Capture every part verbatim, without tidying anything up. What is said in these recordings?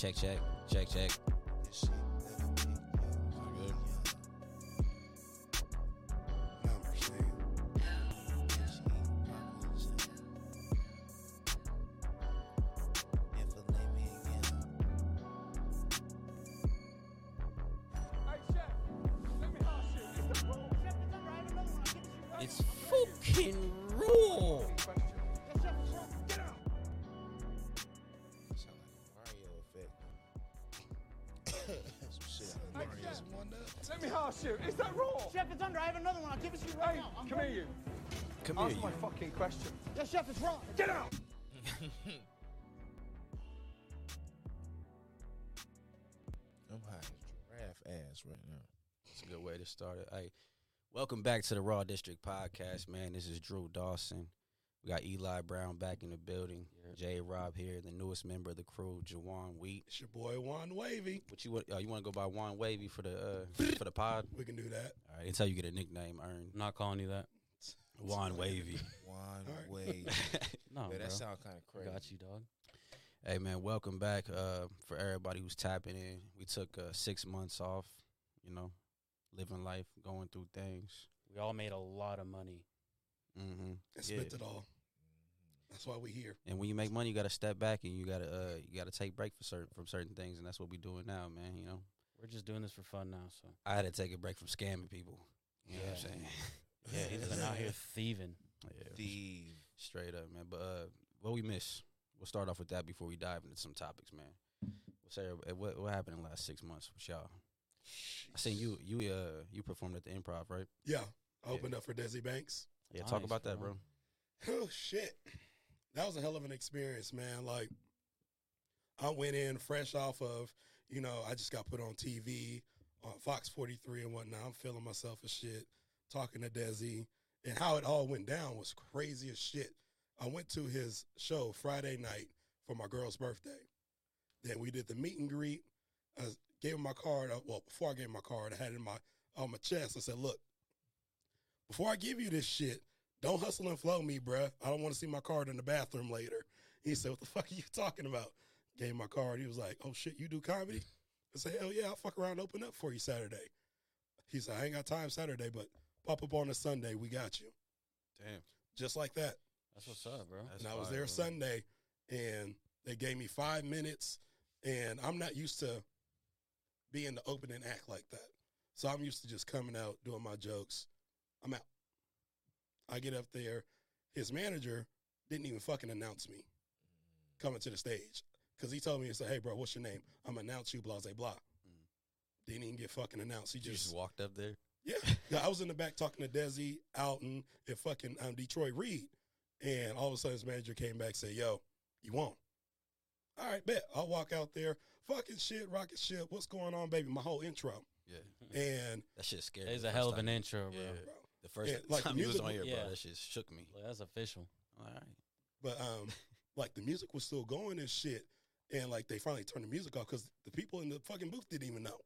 Check, check, check, check. This shit never big, yo. Good. Number saying. This shit ain't purple, so. If a let me again. Hey, Chef, let me ask you. Is that wrong? Chef, it's all right. I have another one. I'll give it to you right It's now. fucking raw. Question. Yes, chef, it's wrong. Get out. Sound like a Mario effect. Some shit out of Hey, Mario. Chef, One up. let me ask you. Is that raw? Chef, it's under. I have another one. I'll give it to you right Hey, now. I'm come ready. here, you. Come Answer here, my you. fucking question. Yes, chef, it's wrong. Get out. I'm high as giraffe ass right now. That's a good way to start it. Hey, welcome back to the Raw District Podcast, man. This is Drew Dawson. We got Eli Brown back in the building. Jay Rob here, the newest member of the crew, Jawan Wheat. It's your boy Juan Wavy. What you want? Uh, you want to go by Juan Wavy for the uh, for the pod? We can do that. All right, until you get a nickname earned. I'm not calling you that. Juan Wavy. One All right. way. No, Yeah, bro. that sound kind of crazy. Got you, dog. Hey man, welcome back. Uh, for everybody who's tapping in, we took uh, six months off. You know, living life, going through things. We all made a lot of money. Mm-hmm. And spent it all. That's why we here. And when you make money, you got to step back and you got to uh, you got to take break for certain from certain things, and that's what we doing now, man. You know, We're just doing this for fun now, so. I had to take a break from scamming people. You know what I'm Yeah. saying? Yeah, he's been out here thieving. Yeah, Steve. straight up, man. But uh, what we miss? We'll start off with that before we dive into some topics, man. What's there, what what happened in the last six months with y'all? I seen you you uh you performed at the Improv, right? Yeah. I opened up for Desi Banks. Yeah, talk Nice, about that, bro. bro. Oh, shit. That was a hell of an experience, man. Like, I went in fresh off of, you know, I just got put on T V on Fox forty-three and whatnot. I'm feeling myself as shit, talking to Desi. And how it all went down was crazy as shit. I went to his show Friday night for my girl's birthday. Then we did the meet and greet. I gave him my card. Well, before I gave him my card, I had it in my on my chest. I said, look, before I give you this shit, don't hustle and flow me, bruh. I don't want to see my card in the bathroom later. He said, what the fuck are you talking about? Gave him my card. He was like, oh, shit, you do comedy? I said, hell yeah, I'll fuck around and open up for you Saturday. He said, I ain't got time Saturday, but pop up on a Sunday. We got you. Damn, Just like that. That's what's up, bro. That's And I was fire, there bro. Sunday, and they gave me five minutes, and I'm not used to being the opening act like that. So I'm used to just coming out, doing my jokes. I'm out. I get up there. His manager didn't even fucking announce me coming to the stage because he told me, he said, hey, bro, what's your name? I'm going to announce you, blah, blah, blah. Mm. Didn't even get fucking announced. He You just, just walked up there. yeah. Yeah, I was in the back talking to Desi, Alton, and fucking um, Detroit Reed. And all of a sudden his manager came back and said, yo, you won. All right, bet. I'll walk out there. Fucking shit, rocket ship. What's going on, baby? My whole intro. Yeah, And, that shit scared. It's me a the hell first of an time. intro, bro. Yeah, bro. the first Yeah, like, time the you was music- on here, Yeah. bro, that shit shook me. Like, that's official. All right. But, um, like, the music was still going and shit. And, like, they finally turned the music off because the people in the fucking booth didn't even know.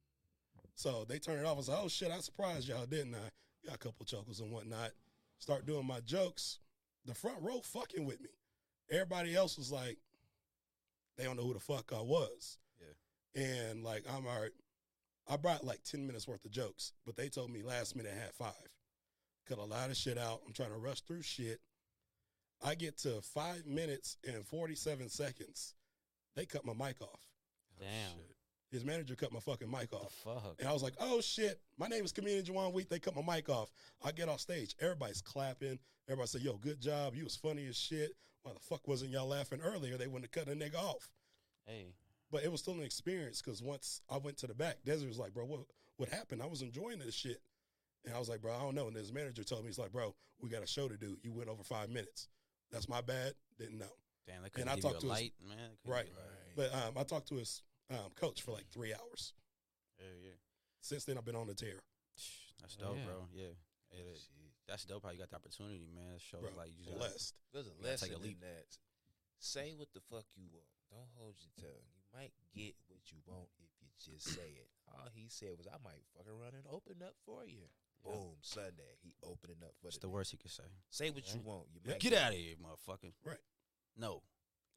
So they turned it off. I was like, oh, shit, I surprised y'all, didn't I? Got a couple chuckles and whatnot. Start doing my jokes. The front row fucking with me. Everybody else was like, they don't know who the fuck I was. Yeah. And, like, I'm all right. I brought, like, ten minutes worth of jokes, but they told me last minute I had five. Cut a lot of shit out. I'm trying to rush through shit. I get to five minutes and forty-seven seconds. They cut my mic off. Damn. Shit. His manager cut my fucking mic The off. fuck? And I was like, oh, shit. My name is comedian Jawan Wheat. They cut my mic off. I get off stage. Everybody's clapping. Everybody say, yo, good job. You was funny as shit. Why the fuck wasn't y'all laughing earlier? They wouldn't have cut a nigga off. Hey. But it was still an experience because once I went to the back, Desiree was like, bro, what what happened? I was enjoying this shit. And I was like, bro, I don't know. And his manager told me, he's like, bro, we got a show to do. You went over five minutes. That's my bad. Didn't know. Damn, they couldn't I give you talked a to his- light, man. They couldn't Right. give you a light. But um, I talked to his um, coach for like three hours. Yeah, yeah. Since then, I've been on the tear. That's dope, Yeah. bro. Yeah. It is. Shit. That's dope how you got the opportunity, man. It shows Bro, like you just gotta- blessed. There's a gotta lesson take a leap. in that. Say what the fuck you want. Don't hold your tongue. You might get what you want if you just say it. All he said was, I might fucking run and open up for you. Boom, Sunday. He opening up for It's the the day. worst he could say. Say what you want. You might Get out of here, motherfucker. Right. No.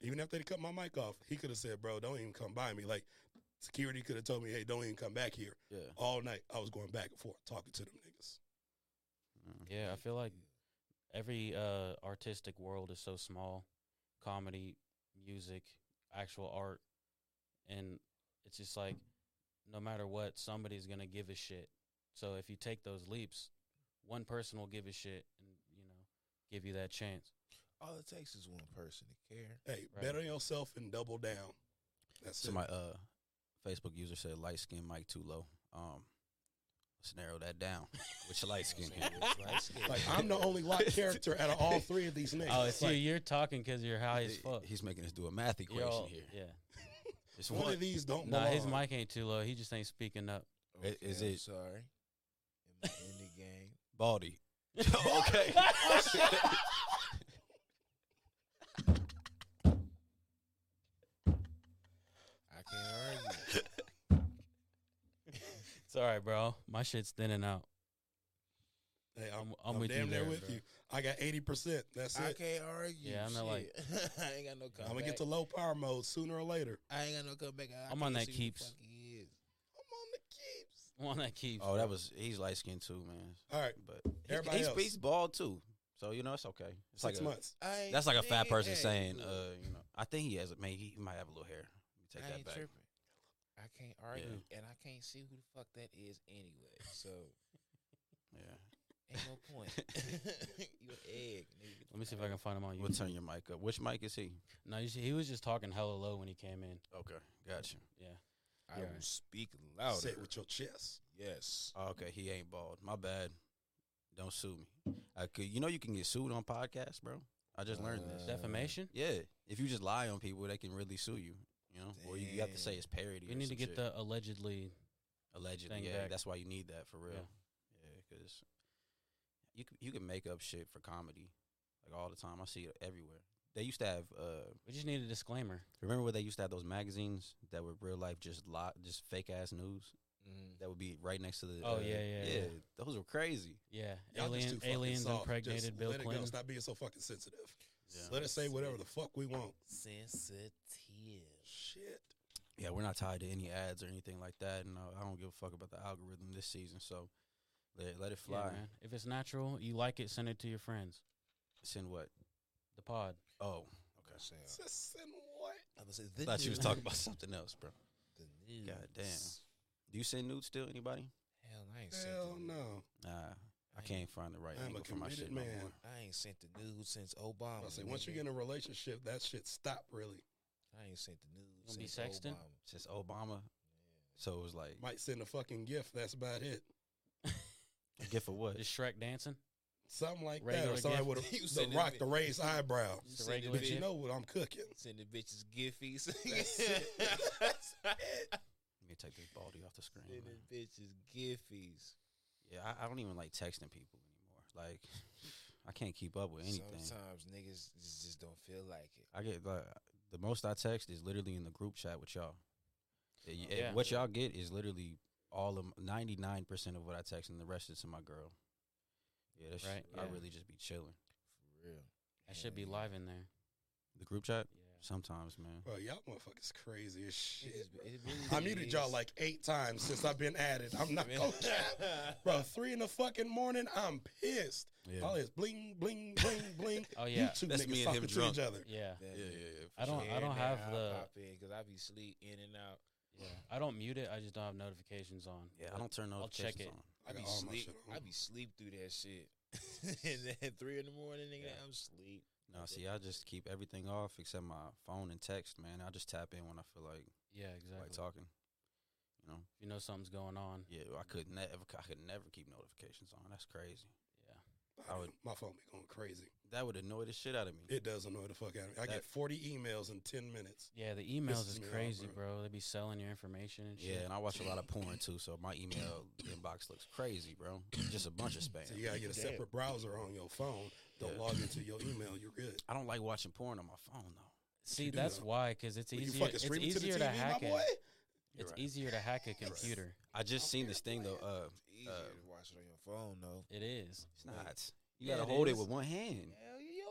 Even after they cut my mic off, he could have said, bro, don't even come by me. Like, security could have told me, hey, don't even come back here. Yeah. All night, I was going back and forth talking to them niggas. Mm. Yeah, I feel like every uh, artistic world is so small. Comedy, music, actual art. And it's just like, no matter what, somebody's going to give a shit. So if you take those leaps, one person will give a shit and, you know, give you that chance. All it takes is one person to care. Hey, Right. bet on yourself and double down. That's So it. my uh, Facebook user said light skin mic too low. Um, let's narrow that down. Which light skin? So it's light skin. Like, I'm the only white character out of all three of these niggas. Oh, it's like, you. You're talking because you're high as fuck. He's making us do a math equation Yo, here. Yeah. It's one one. of these don't Nah, belong. his mic ain't too low. He just ain't speaking up. Okay, is I'm it- sorry. In, my, in the game. Baldy. Okay. I can't argue. It's all right, bro. My shit's thinning out. Hey, I'm, I'm- I'm, I'm with damn you there there, with bro. you. I got eighty percent. That's I it. can't argue. Yeah, I'm not like- Shit. I ain't got no comeback. I'm going to get to low power mode sooner or later. I ain't got no comeback. I I'm on can't that see who the keeps. fuck he is. I'm on the keeps. One that keeps. Oh, bro. that was he's light skinned too, man. All right. But he, Everybody he else. speaks bald too, so you know it's okay. It's Six like a, months. I ain't- that's like a fat nigga, person hey, saying, look, uh, you know, I think he has a man. He, he might have a little hair. Let me take I that ain't back. tripping. I can't argue, and I can't see who the fuck that is anyway. So Yeah. ain't no point. You an egg, nigga. Let me see if I can find him on We'll YouTube. turn your mic up. Which mic is he? No, you see, he was just talking hella low when he came in. Okay, gotcha. Yeah. I Yeah. will speak louder. Say it with your chest. Yes. Oh, okay, he ain't bald. My bad. Don't sue me. I could. You know you can get sued on podcasts, bro. I just learned this. Uh, Defamation? Yeah, if you just lie on people, they can really sue you. You know, or you, you have to say it's parody. You or need to some get shit. the allegedly. allegedly. thing Yeah, back. that's why you need that for real. Yeah. Yeah, because you can, you can make up shit for comedy like all the time. I see it everywhere. They used to have. Uh, We just need a disclaimer. remember where they used to have those magazines that were real life, just lot, just fake ass news Mm-hmm. that would be right next to the. Oh, uh, yeah, yeah, yeah. yeah. Those were crazy. Yeah. Y'all just Alien, too fucking aliens soft. impregnated Just Bill let it Clinton. go. Stop being so fucking sensitive. Yeah. Let us say whatever the fuck we want. Sensitive. Shit. Yeah, we're not tied to any ads or anything like that, and uh, I don't give a fuck about the algorithm this season. So let let it Yeah, fly. man. If it's natural, you like it, send it to your friends. Send what? The pod. Oh, Okay. Saying, Sis and what? I was I thought you was talking about something else, bro. the news. God damn. Do you send nudes still? Anybody? Hell, I ain't sent Hell the no. Nah, I can't find the right I'm a angle for my committed shit no man. more. I ain't sent the news since Obama. I say once you nigga. get in a relationship, that shit stop really. I ain't sent the news gonna be since sexting? Obama. Since Obama, so it was like Might send a fucking gift. That's about it. a gift of what? Is Shrek dancing? Something like that, Regular or something gift? with You a, the sending rock me- the raised eyebrow. Just a Send it regular But you gift? know what I'm cooking. Sending bitches giffies. That's it. Let me take this baldy off the screen. Sending man. bitches giffies. Yeah, I, I don't even like texting people anymore. Like, I can't keep up with anything. Sometimes niggas just, just don't feel like it. I get like the most I text is literally in the group chat with y'all. Yeah, you- Yeah. What y'all get is literally all of ninety nine percent of what I text, and the rest is to my girl. Yeah, that's Right, I yeah. really just be chilling. For real. I should be Hell live in there. The group chat Yeah. sometimes, man. Bro, y'all motherfuckers crazy as yeah. It shit. is- it really I muted y'all is. like eight times since I've been added. I'm not gonna cap. Bro, three in the fucking morning, I'm pissed. Yeah, All this bling, bling, bling, bling. Oh, You yeah. two That's me niggas and him talking to drunk. each other. Yeah. That yeah, nigga. yeah. yeah, for I don't- sure. I don't Here and have there, I'll the- pop in because I be sleep in and out. Yeah. I don't mute it. I just don't have notifications on. Yeah, I don't turn I'll check notifications it. on. I I be got all my sleep. shit on. I be sleep through that shit. And then three in the morning, nigga, Yeah. I'm sleep. No, see, I just keep everything off except my phone and text, man. I just tap in when I feel like Yeah, like exactly. talking. You know, If you know something's going on. yeah, I could never, I could never keep notifications on. That's crazy. Yeah. I I would, would- my phone be going crazy. That would annoy the shit out of me. It does annoy the fuck out of me. I That- get forty emails in ten minutes. Yeah, the emails Pisses is me off, crazy, bro. bro. They be selling your information and shit. Yeah, and I watch a lot of porn too, so my email inbox looks crazy, bro. Just a bunch of spam. So you gotta get a Damn. separate browser on your phone. Don't Yeah. log into your email. You're good. I don't like watching porn on my phone though. See, do that's though? why, because it's When you easier. fucking It's stream it to the easier T to V, hack my it. boy. You're It's right. easier to hack a computer. I just seen this thing though. Uh, It's easier uh, to watch it on your phone, though. It is. it's not. You Yeah, gotta it hold it is. with one hand. Hell, yo, you need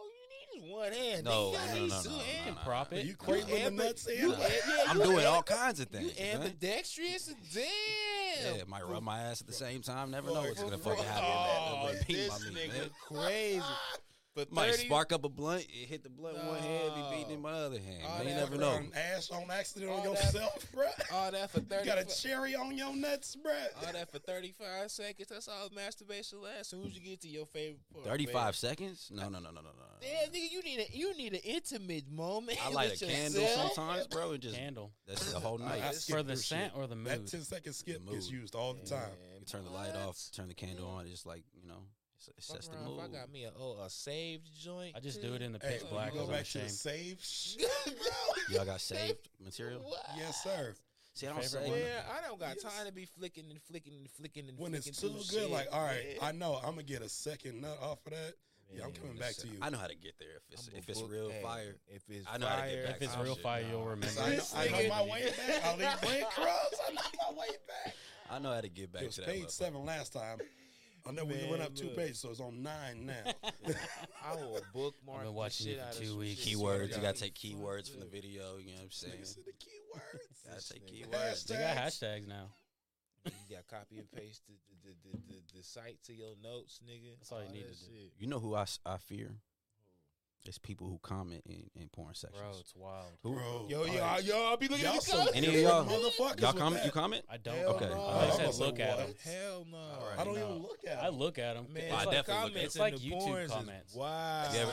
use one hand. No, nigga. You no, no, use no, two no, no, hands. no, no, prop no. it. You cradling the ambi- nuts in? you- Like, yeah, I'm you doing am- all kinds of You things. man. ambidextrous? Damn. Yeah, might rub my ass at the same time. Never know what's gonna For- fucking happen. Oh, man. Beat this my meat, nigga man. crazy. But Might thirty, spark up a blunt, it hit the blunt in one hand, be beating in my other hand. All Man, you that never know. Throwing ash on accident on All that- yourself, bro. all that for You thirty. got a cherry on your nuts, bro. all that for thirty-five seconds. That's all masturbation lasts. As soon as you get to your favorite part. Thirty-five seconds? No, no, no, no, no, no. Damn, nigga, you need a you need an intimate moment. I light a with candle yourself. sometimes, bro, and just Candle. that's the whole night. I You skip For the through scent shit. or the mood? That ten second skip The gets mood. used all the time. Man, turn the light what? off, turn the candle on. It's just like you know, it's, it Fuck sets the around mood. if I got me a oh a saved joint. I just too. do it in the Hey, pitch black you go because I'm back to the ashamed. save shit. Y'all got saved material? What? Yes, sir. See, I don't Favorite save. one? Man, I don't got Yes. time to be flicking and flicking and flicking and When flicking it's too through good, shit, like, all right, I man. know I'm gonna get a second nut off of that. Yeah, I'm Man, coming back to listen, you. I know how to get there if it's I'm a if it's book- real hey, fire. If it's I know how to get fire, back If it's I'll real shit, fire, nah. you'll remember. I know, This I know nigga- my way back. I'll leave breadcrumbs. I know my way back. I know how to get back It was to that. page motherfucker. seven last time. I know we Man, went up two look. pages, so it's on nine now. I will bookmark. I've been the watching shit you for out of two some weeks. shit. Keywords. You God. gotta take keywords from the video. You know what I'm saying? Niggas said the keywords. Gotta take This nigga. keywords. They got hashtags now. You got copy and paste the the, the, the, the, the site to your notes, nigga. That's all you need that to do. shit. You know who I, s- I fear? It's people who comment in, in porn sections. Bro, it's wild. Who? Bro, Yo, like, yo, I- yo, I'll be looking y'all at the some comments. Any of ignorant y'all- motherfuckers Y'all with comment? that. You comment? I don't. Hell Okay. no. I I said was look like, at what? them. Hell no. Alright. I don't No. even look at I them. look at them. Man, I it's like, definitely look comments It's in like the YouTube porns is comments. Wow. You ever-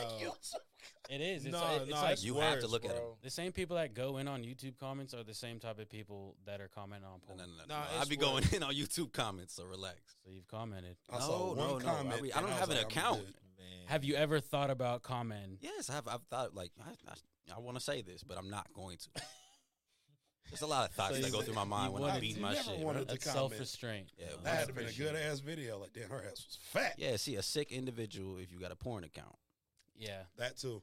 it is. It's, no, like, it's no, like it's You have to worse, look at 'em. bro. the same people that go in on YouTube comments are the same type of people that are commenting on No, porn. no, no, no. Nah, I it's be going worse. in on YouTube comments, so relax. So you've commented. I No, saw no, one no. I comment. mean, I and don't was have an like, I'm account. good. Man. Have you ever thought about commenting? Yes, I've I've thought like I I, I want to say this, but I'm not going to. There's a lot of thoughts So that you- go through my mind you when I wouldn't- beat you my never shit. wanted Right? to That's comment. self restraint. Yeah, That well, had been a good ass video. Like, damn, her ass was fat. Yeah, see, a sick individual if you got a porn account. Yeah. That too.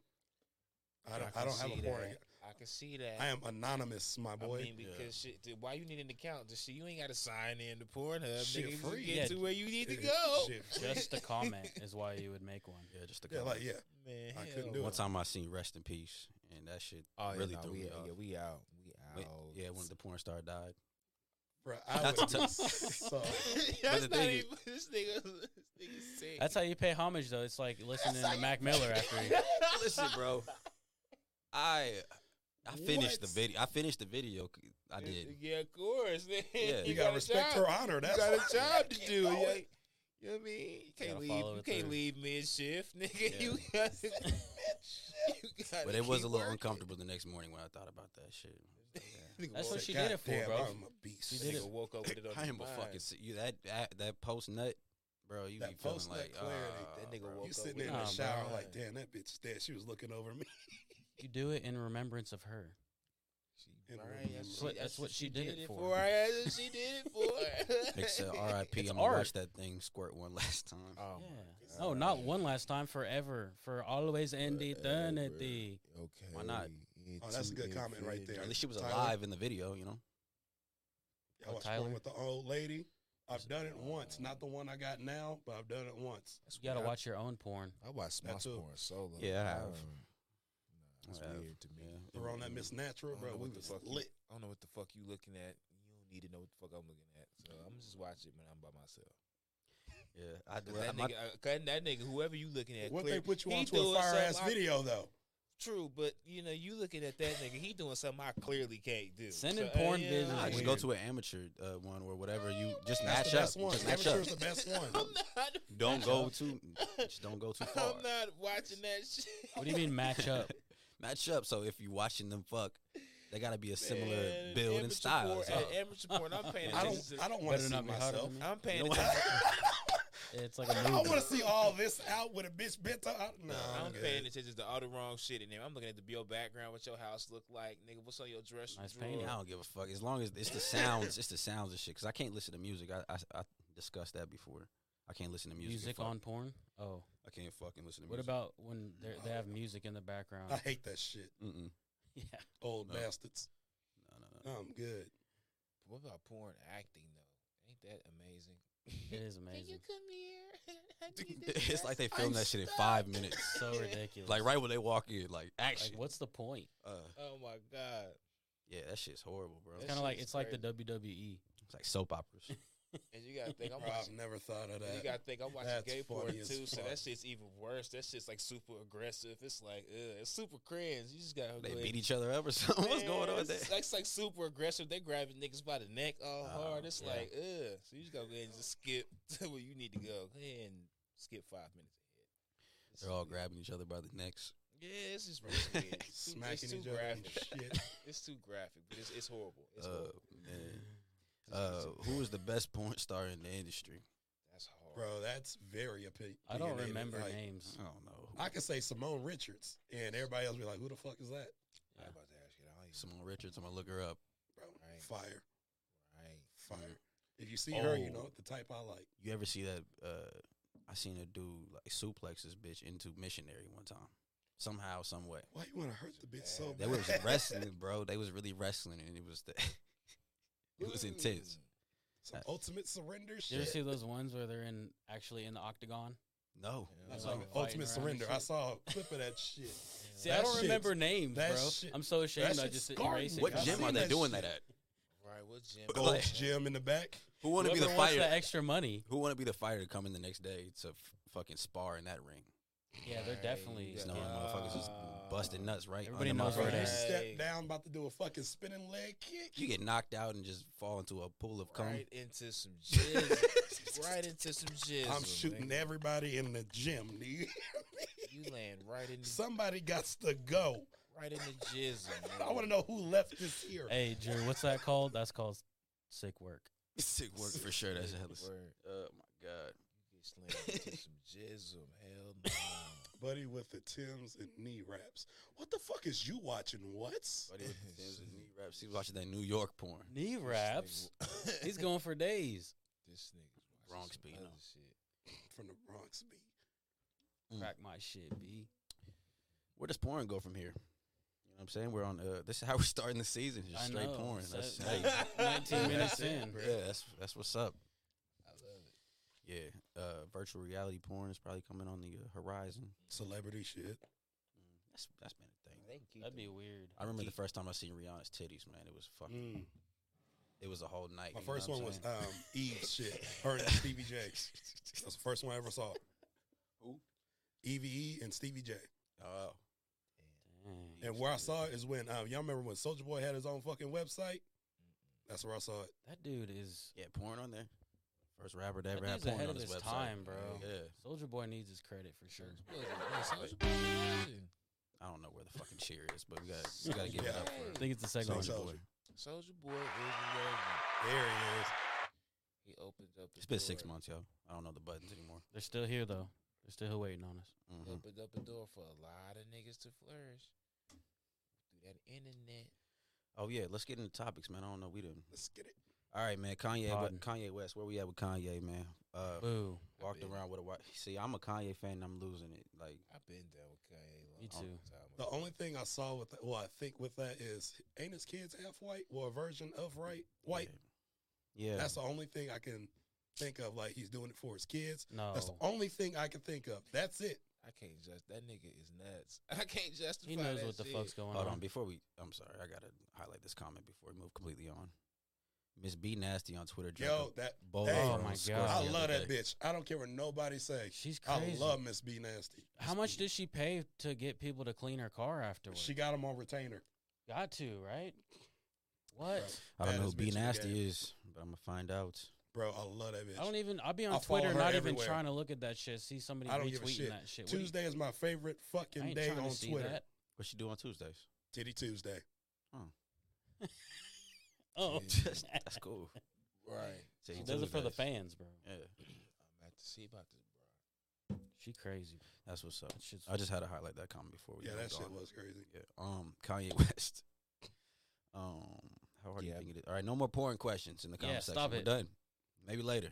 I don't. I, can don't have see a porn. that. account. I can see that. I am anonymous, my boy. I mean, because shit, dude, why you need an account? Just see, you ain't got to sign in to Pornhub. Shit nigga, just free. get Yeah. to where you need to Yeah, go. shit free. Just to comment is why you would make one. Yeah, just a Yeah, like yeah. Man, I hell couldn't do no. One time I seen Rest in Peace, and that shit Oh, yeah, really no, threw we, me yeah, off. we out. We Wait, out. yeah, when the porn star died. Bro, I Not would to be tell- so. That's the not thing is- even, this nigga, this nigga sick. That's how you pay homage, though. It's like listening to Mac Miller after he. Listen, bro, I I finished the What? video. I finished the video. I did. Yeah, of course. Yeah. You, got gotta a respect job. her honor. That's You got a why- job to Keep do. going. Yeah. You know what I mean? You can't Gotta leave. follow You it can't through. leave mid shift, nigga. Yeah. You got. you gotta But it was keep a little working. uncomfortable the next morning when I thought about that shit. Nigga That's woke- what she God did it for, damn, bro. I'm a beast. She did nigga it. woke up with it on I his am a mind. fucking see you that that, that post nut, bro. You That be feeling post nut like clarity, ah, that nigga bro. woke You up sitting with in it. the Nah, shower bro. like, damn, that bitch is dead. She was looking over me. You do it in remembrance of her. She, In right, remembrance. that's, What- that's what she did it for. Right, that's what she did it for. Nigga said R I P It's I'm gonna art. watch that thing squirt one last time. Oh, Yeah. my No, God. not one last time. Forever. For always and eternity. Okay. Why not? Oh, that's a good comment right there. At least she was Tyler? alive in the video, you know. I watched Tyler? one with the old lady. I've done it once. Not the one I got now, but I've done it once. You gotta watch your own porn. I watch That Smosh too. porn solo. Yeah, I have. Um, Nah, that's I have. weird to me. Yeah. We're on that Miss Natural, I don't bro. know We what the was fuck you- lit. I don't know what the fuck you looking at. You don't need to know what the fuck I'm looking at. So I'm just watch it when I'm by myself. Yeah, I do. Cause that, my- nigga, uh, 'cause that nigga, whoever you looking at, What clear, they put you he onto a doing fire ass something I- video though? True, but you know, you looking at that nigga, he doing something I clearly can't do. Sending So, uh, porn yeah, vids is Nah, like- just weird. go to an amateur uh, one or whatever. You just That's match the up. best one. Just match Amateur's up. the best one. I'm not. Don't go too. Just don't go too far. I'm not watching that shit. What do you mean match up? Match up. So if you watching them fuck, they gotta be a similar Man, build and amateur style. Porn, So- at amateur porn, I'm paying I attention. don't. I don't want to Better see not be hotter myself. than me. I'm paying You know what? attention. It's like a I movie. want to see all this out with a bitch bent up. No, I'm I'm good. paying attention to all the wrong shit in there. I'm looking at the your background, what your house look like, nigga. What's on your dresser Nice drawer? painting. I don't give a fuck as long as it's the sounds. It's the sounds and shit. Cause I can't listen to music. I I, I discussed that before. I can't listen to music. and Music fuck. on porn? Oh. I can't fucking listen to What music. about when they're- they have music in the background? I hate that shit. Mm-mm. Yeah. Old No. bastards. No, no, no. I'm good. What about porn acting though? Ain't that amazing? It is Can you amazing. come here? I need this It's like they dress. film I'm that shit in stuck. five minutes. So ridiculous. Like right when they walk in, like Like, action. what's the point? Uh, Oh my god. yeah, that shit's horrible, bro. That It's kind of like shit's it's like the crazy. W W E. It's like soap operas. And you gotta think I'm Bro, I've watching. never thought of You that. gotta think I'm watching That's gay porn funny as too, so fuck. that shit's even worse. That shit's like super aggressive. It's like, ugh, it's super cringe. You just gotta They go beat ahead. each other up or something. What's going on it's, there? It's like, it's like super aggressive. They grabbing niggas by the neck all Oh, hard. It's yeah. like, ugh. So you just gotta go ahead and just skip to where you need to go. Go ahead and skip five minutes ahead. It's- They're all grabbing each other by the necks. Yeah, it's just really weird. It's too, Smacking it's too each other and graphic. shit. It's too graphic, but it's, it's horrible. It's Uh, horrible. man. It's- Uh, it's- who is the best porn star in the industry? That's hard. Bro, that's very opinion. I don't remember names. I don't know. I could say Simone Richards, and everybody else be like, "Who the fuck is that?" I was about to ask you. I don't even Simone Richards. I'm gonna look her up. Bro, Right. fire, Right. fire. If you see her, you Oh. know the type I like. You ever see that? Uh, I seen a dude like suplex this bitch into missionary one time. Somehow, some way. Why you want to hurt the bitch so bad? They was wrestling, bro. They was really wrestling, and it was the. It was intense. Some ultimate surrender Did you ever shit. see those ones where they're in actually in the octagon? No, Yeah. That's like like fighting ultimate around and surrender. shit? I saw a clip of that shit. See, That I don't shit- remember names, that bro. shit- I'm so ashamed. that I shit just scarred erase me. it. what I've gym seen are they that doing shit. that at? Right. What gym? Gold's Gym in the back. Who want to be Whoever the wants fighter? the extra money. Who want to be the fighter to come in the next day to f- fucking spar in that ring? Yeah, they're Right, definitely. you Just got- knowing motherfuckers just Ah. busting nuts, right? Everybody under my knows where fucking- it You is. step Right. down, about to do a fucking spinning leg kick. You get knocked out and just fall into a pool of cum. Right into some jizz. Right into some jizz. I'm shooting everybody in the gym, dude. You land right in the, Somebody got to go. right in the jizz. I want to know who left this here. Hey, Drew, what's that called? That's called sick work. Sick work for sure. That's hella. Word. Oh my god. You get slammed into some jizzle. Hell no. Buddy with the Tims and knee wraps. What the fuck is you watching? What's Buddy with the Tim's and knee wraps. He was watching that New York porn. Knee wraps. This He's nigga- going for days. This nigga's watching Bronx some beat, other no. shit. from the Bronx beat? Mm. Crack my shit, B. Where does porn go from here? You know what I'm saying? We're on. Uh, this is how we're starting the season. Just I straight know. porn. So- That's, hey, nineteen minutes That's it, in. bro. yeah, that's that's what's up. I love it. Yeah, uh, virtual reality porn is probably coming on the uh, horizon. Celebrity shit. Mm, that's that's been a thing. They can keep That'd be them. weird. I remember the first time I seen Rihanna's titties. Man, it was fucking. Mm. It was a whole night. My you know first what one I'm was saying? um, Eve's shit. Her and Stevie J. That's the first one I ever saw. Who? Evie E and Stevie J. Oh, Dang. And where I saw it is when um, y'all remember when Soulja Boy had his own fucking website. That's where I saw it. That dude is. yeah, porn on there. First rapper to That ever have dude's porn ahead on of his his website. time, bro. Yeah, Soldier Boy needs his credit for sure. Soulja Boy was it? I don't know where the fucking cheer is, but we got we got to give it Yeah. up I for think it's the second Soulja one. Boy. Soulja Boy is a legend. There he is. He opened up. The It's been six door. months, yo. I don't know the buttons anymore. They're still here though. They're still waiting on us. He hmm opened up a door for a lot of niggas to flourish through that internet. Oh yeah, let's get into topics, man. I don't know. We didn't. Let's get it. All right, man. Kanye, Pardon. Kanye West. Where we at with Kanye, man? Uh, Boo. walked been- around with a white. See, I'm a Kanye fan. And I'm losing it. Like, I've been down with Kanye. a Me long too. time The ago. only thing I saw with that, well, I think with that is, ain't his kids half white? Well, a version of right white. yeah, That's the only thing I can think of. Like he's doing it for his kids. No. That's the only thing I can think of. That's it. I can't just. That nigga is nuts. I can't justify. He knows that what the shit. fuck's going Hold on. on, before we, I'm sorry, I gotta highlight this comment before we move completely on. Miss B Nasty on Twitter. drank Yo, a that bowl hey, of Oh my Rose God. Squirts I the love other that day. bitch. I don't care what nobody say. She's I crazy. love Miss B Nasty. How much did she pay to get people to clean her car afterwards? She got him on retainer. got to, right? What? I don't know who Baddest B bitch in the Nasty game. is, but I'm gonna find out. Bro, I love that bitch. I don't even. I'll be on I follow Twitter, her not everywhere. even trying to look at that shit. See somebody I don't give a retweeting shit. that shit. What do you- Tuesday is my favorite I fucking ain't day trying on to see Twitter. that. What she do on Tuesdays? Titty Tuesday. Oh, Just- that's cool. Right. Titty she does it for the Tuesdays. fans, bro. Yeah, I'm at to see about this, bro. She crazy. that's what's up. That shit's I just had to highlight that comment before we. Yeah, moved that shit on. was crazy. Yeah. Um, Kanye West. Um, how hard do you Yeah. think it is? All right, no more porn questions in the Yeah, comment section. stop We're it. done. Maybe later.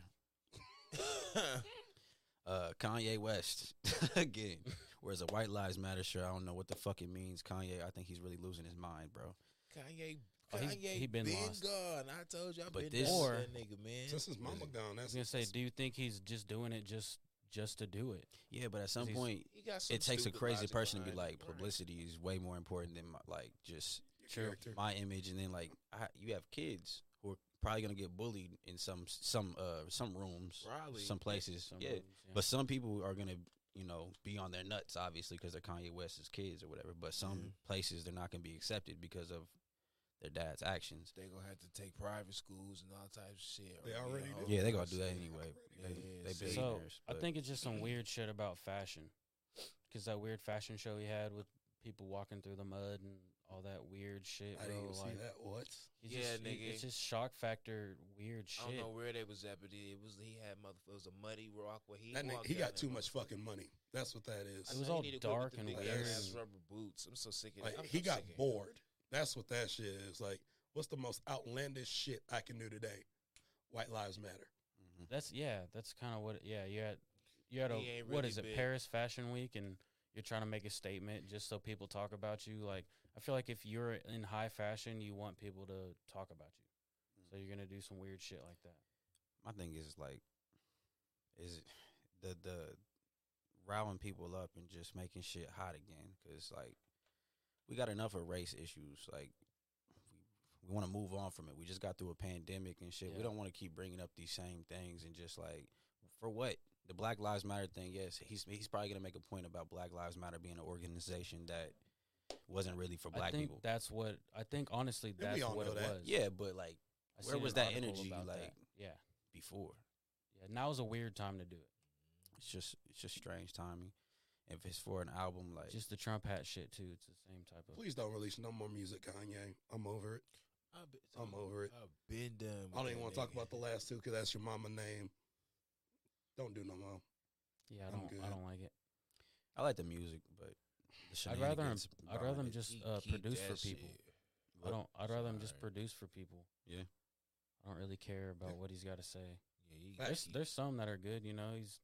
Uh, Kanye West again. Wears a White Lives Matter shirt. I don't know what the fuck it means. Kanye, I think he's really losing his mind, bro. Kanye. Oh, he's- Kanye he been been lost. gone. I told you, I But been this- down with Or- that nigga, man. Since his mama gone, I that's was gonna say, that's- do you think he's just doing it just just to do it? Yeah, but at some He's- point, He got some it takes a stupid crazy logic person to be behind like, it. Right. publicity is way more important than my, like just your True. character. my image, and then like I, you have kids who are probably gonna get bullied in some some uh some rooms, Probably. some places, Some yeah. moves, But some people are gonna, you know, be on their nuts, obviously, because they're Kanye West's kids or whatever. But some Mhm. places they're not gonna be accepted because of their dad's actions. They gonna have to take private schools and all types of shit. or They be already a do. whole Yeah, they gonna bunch do that of- anyway. Yeah, They, yeah, they so- billionaires. I but- think it's just some weird shit about fashion. Because that weird fashion show he had with people walking through the mud and all that weird shit, I bro. didn't even like, see that. What? he's Yeah, just, he- nigga. It's just shock factor weird I don't shit. know where they was at, but it was he had motherfucker. It was a muddy rock where he That nigga, walked he down got that too much motherfucker. fucking money. That's what that is. It was He all need to quit with dark the and big weird ass and- rubber boots. I'm so sick of Like that. I'm he so got sick of it. bored. That's what that shit is. Like, what's the most outlandish shit I can do today? White Lives Matter. Mhm. That's yeah. That's kind of what. Yeah, you're at you're at a He ain't what really is it? big. Paris Fashion Week, and you're trying to make a statement just so people talk about you. Like I feel like if you're in high fashion, you want people to talk about you. So you're gonna do some weird shit like that. My thing is like, is it the the riling people up and just making shit hot again? Because like, we got enough of race issues. Like, we, we want to move on from it. We just got through a pandemic and shit. We Yeah. don't want to keep bringing up these same things and just like, for what? The Black Lives Matter thing. Yes, he's he's probably gonna make a point about Black Lives Matter being an organization that wasn't really for black I think people. that's what I think. Honestly, we that's all what know it that. was. Yeah, but like I where seen was an that article energy, about like- that. Yeah, before. yeah. Now's a weird time to do it. It's just it's just strange timing. If it's for an album, like Just the Trump hat shit too. It's the same type of. Please don't release no more music, Kanye. I'm over it. I've been, I'm over it. I've been done. I don't even want to talk about the last two because that's your mama name. Don't do no more. Yeah, I I'm don't. good. I don't like it. I like the music, but the I'd rather him. shenanigans I'd rather him behind it. just He uh, keep produce that for people. shit. I don't. I'd rather him just Sorry. produce for people. Yeah. I don't really care about what he's got to say. Yeah, you There's keep- there's some that are good. You know, he's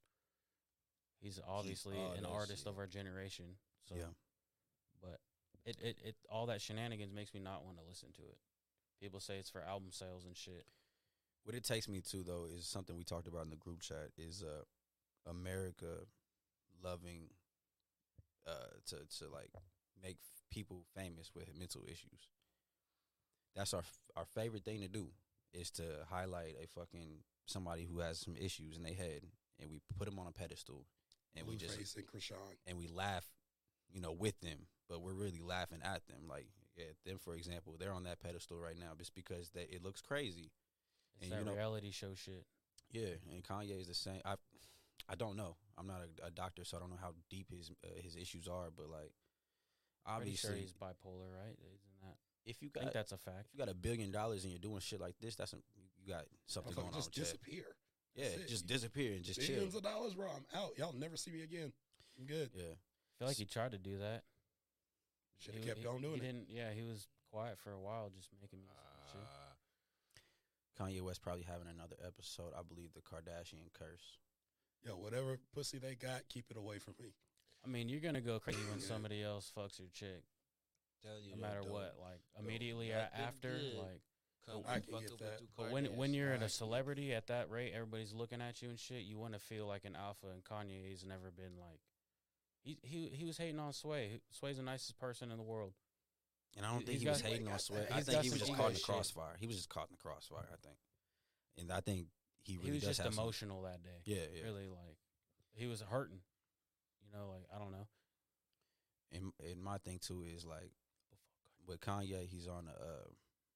he's obviously all an that artist shit. of our generation. So, Yeah. but it, it it all that shenanigans makes me not want to listen to it. People say it's for album sales and shit. What it takes me to though is something we talked about in the group chat is uh America loving uh to to like make f- people famous with mental issues. That's our f- our favorite thing to do is to highlight a fucking somebody who has some issues in their head and we put them on a pedestal and we just Blueface and Krishan. and we laugh, you know, with them, but we're really laughing at them. Like, yeah, them for example, they're on that pedestal right now just because that it looks crazy. It's And that you know- reality show shit. Yeah, and Kanye is the same. I, I don't know. I'm not a, a doctor, so I don't know how deep his uh, his issues are. But like, Pretty obviously, sure he's bipolar, right? Isn't that? if you I think got that's a fact. if you got a billion dollars and you're doing shit like this, that's a, you got something going Motherfucker on. just with your head. disappear. Yeah, That's it. just disappear and just chill. Billions of dollars, bro. I'm out. Y'all never see me again. I'm good. Yeah, I feel like he tried to do that. Should have He- kept he- on doing he it. Didn't, yeah, he was quiet for a while, just making music and shit. Uh, Kanye West probably having another episode. I believe the Kardashian curse. Yo, whatever pussy they got, keep it away from me. I mean, you're gonna go crazy when Yeah. somebody else fucks your chick, telling you no that matter don't what. Like don't immediately a- nothing after, good like. come I from can fucking get with that. the But when when you're I at can a get celebrity at that rate, everybody's looking at you and shit. You want to feel like an alpha, and Kanye's never been like. He he he was hating on Sway. Sway's the nicest person in the world. And I don't He- think he's he was got- hating on He's Sweat. I got think he some was just ego caught in the shit. crossfire. He was just caught in the crossfire. I think, and I think he really He was does just have some- emotional that day. Yeah, yeah. Really, like he was hurting. You know, like I don't know. And and my thing too is like with Kanye, he's on a uh,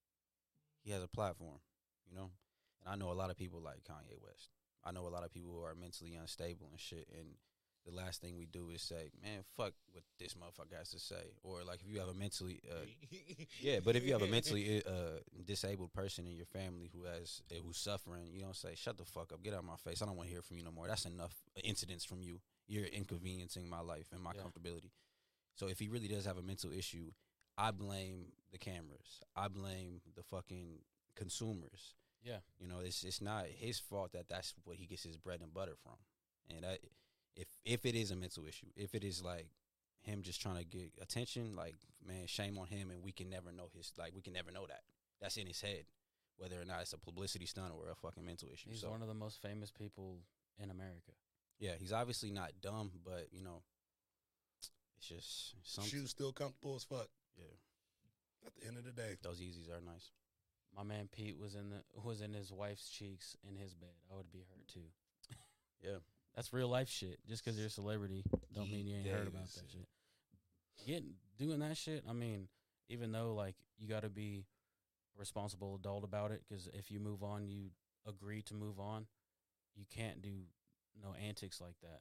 he has a platform, you know. And I know a lot of people like Kanye West. I know a lot of people who are mentally unstable and shit. And the last thing we do is say, "Man, fuck what this motherfucker has to say." Or like if you have a mentally, uh, yeah, but if you have a mentally uh, disabled person in your family who has uh, who's suffering, you don't say, "Shut the fuck up, get out of my face. I don't want to hear from you no more." That's enough incidents from you. You're inconveniencing my life and my Yeah. comfortability. So if he really does have a mental issue, I blame the cameras. I blame the fucking consumers. Yeah. You know, it's it's not his fault that that's what he gets his bread and butter from. And that, if if it is a mental issue, if it is like him just trying to get attention, like man, shame on him, and we can never know his like we can never know that. that's in his head, whether or not it's a publicity stunt or a fucking mental issue. He's so one of the most famous people in America. yeah, he's obviously not dumb, but you know, it's just something. Shoes still comfortable as fuck. Yeah, At the end of the day, those Yeezys are nice. My man Pete was in the was in his wife's cheeks in his bed. I would be hurt too. Yeah, That's real life shit. Just because you're a celebrity, don't mean you ain't heard about that Davidson. shit. Getting doing that shit. I mean, even though like you got to be a responsible adult about it, because if you move on, you agree to move on. You can't do no antics like that.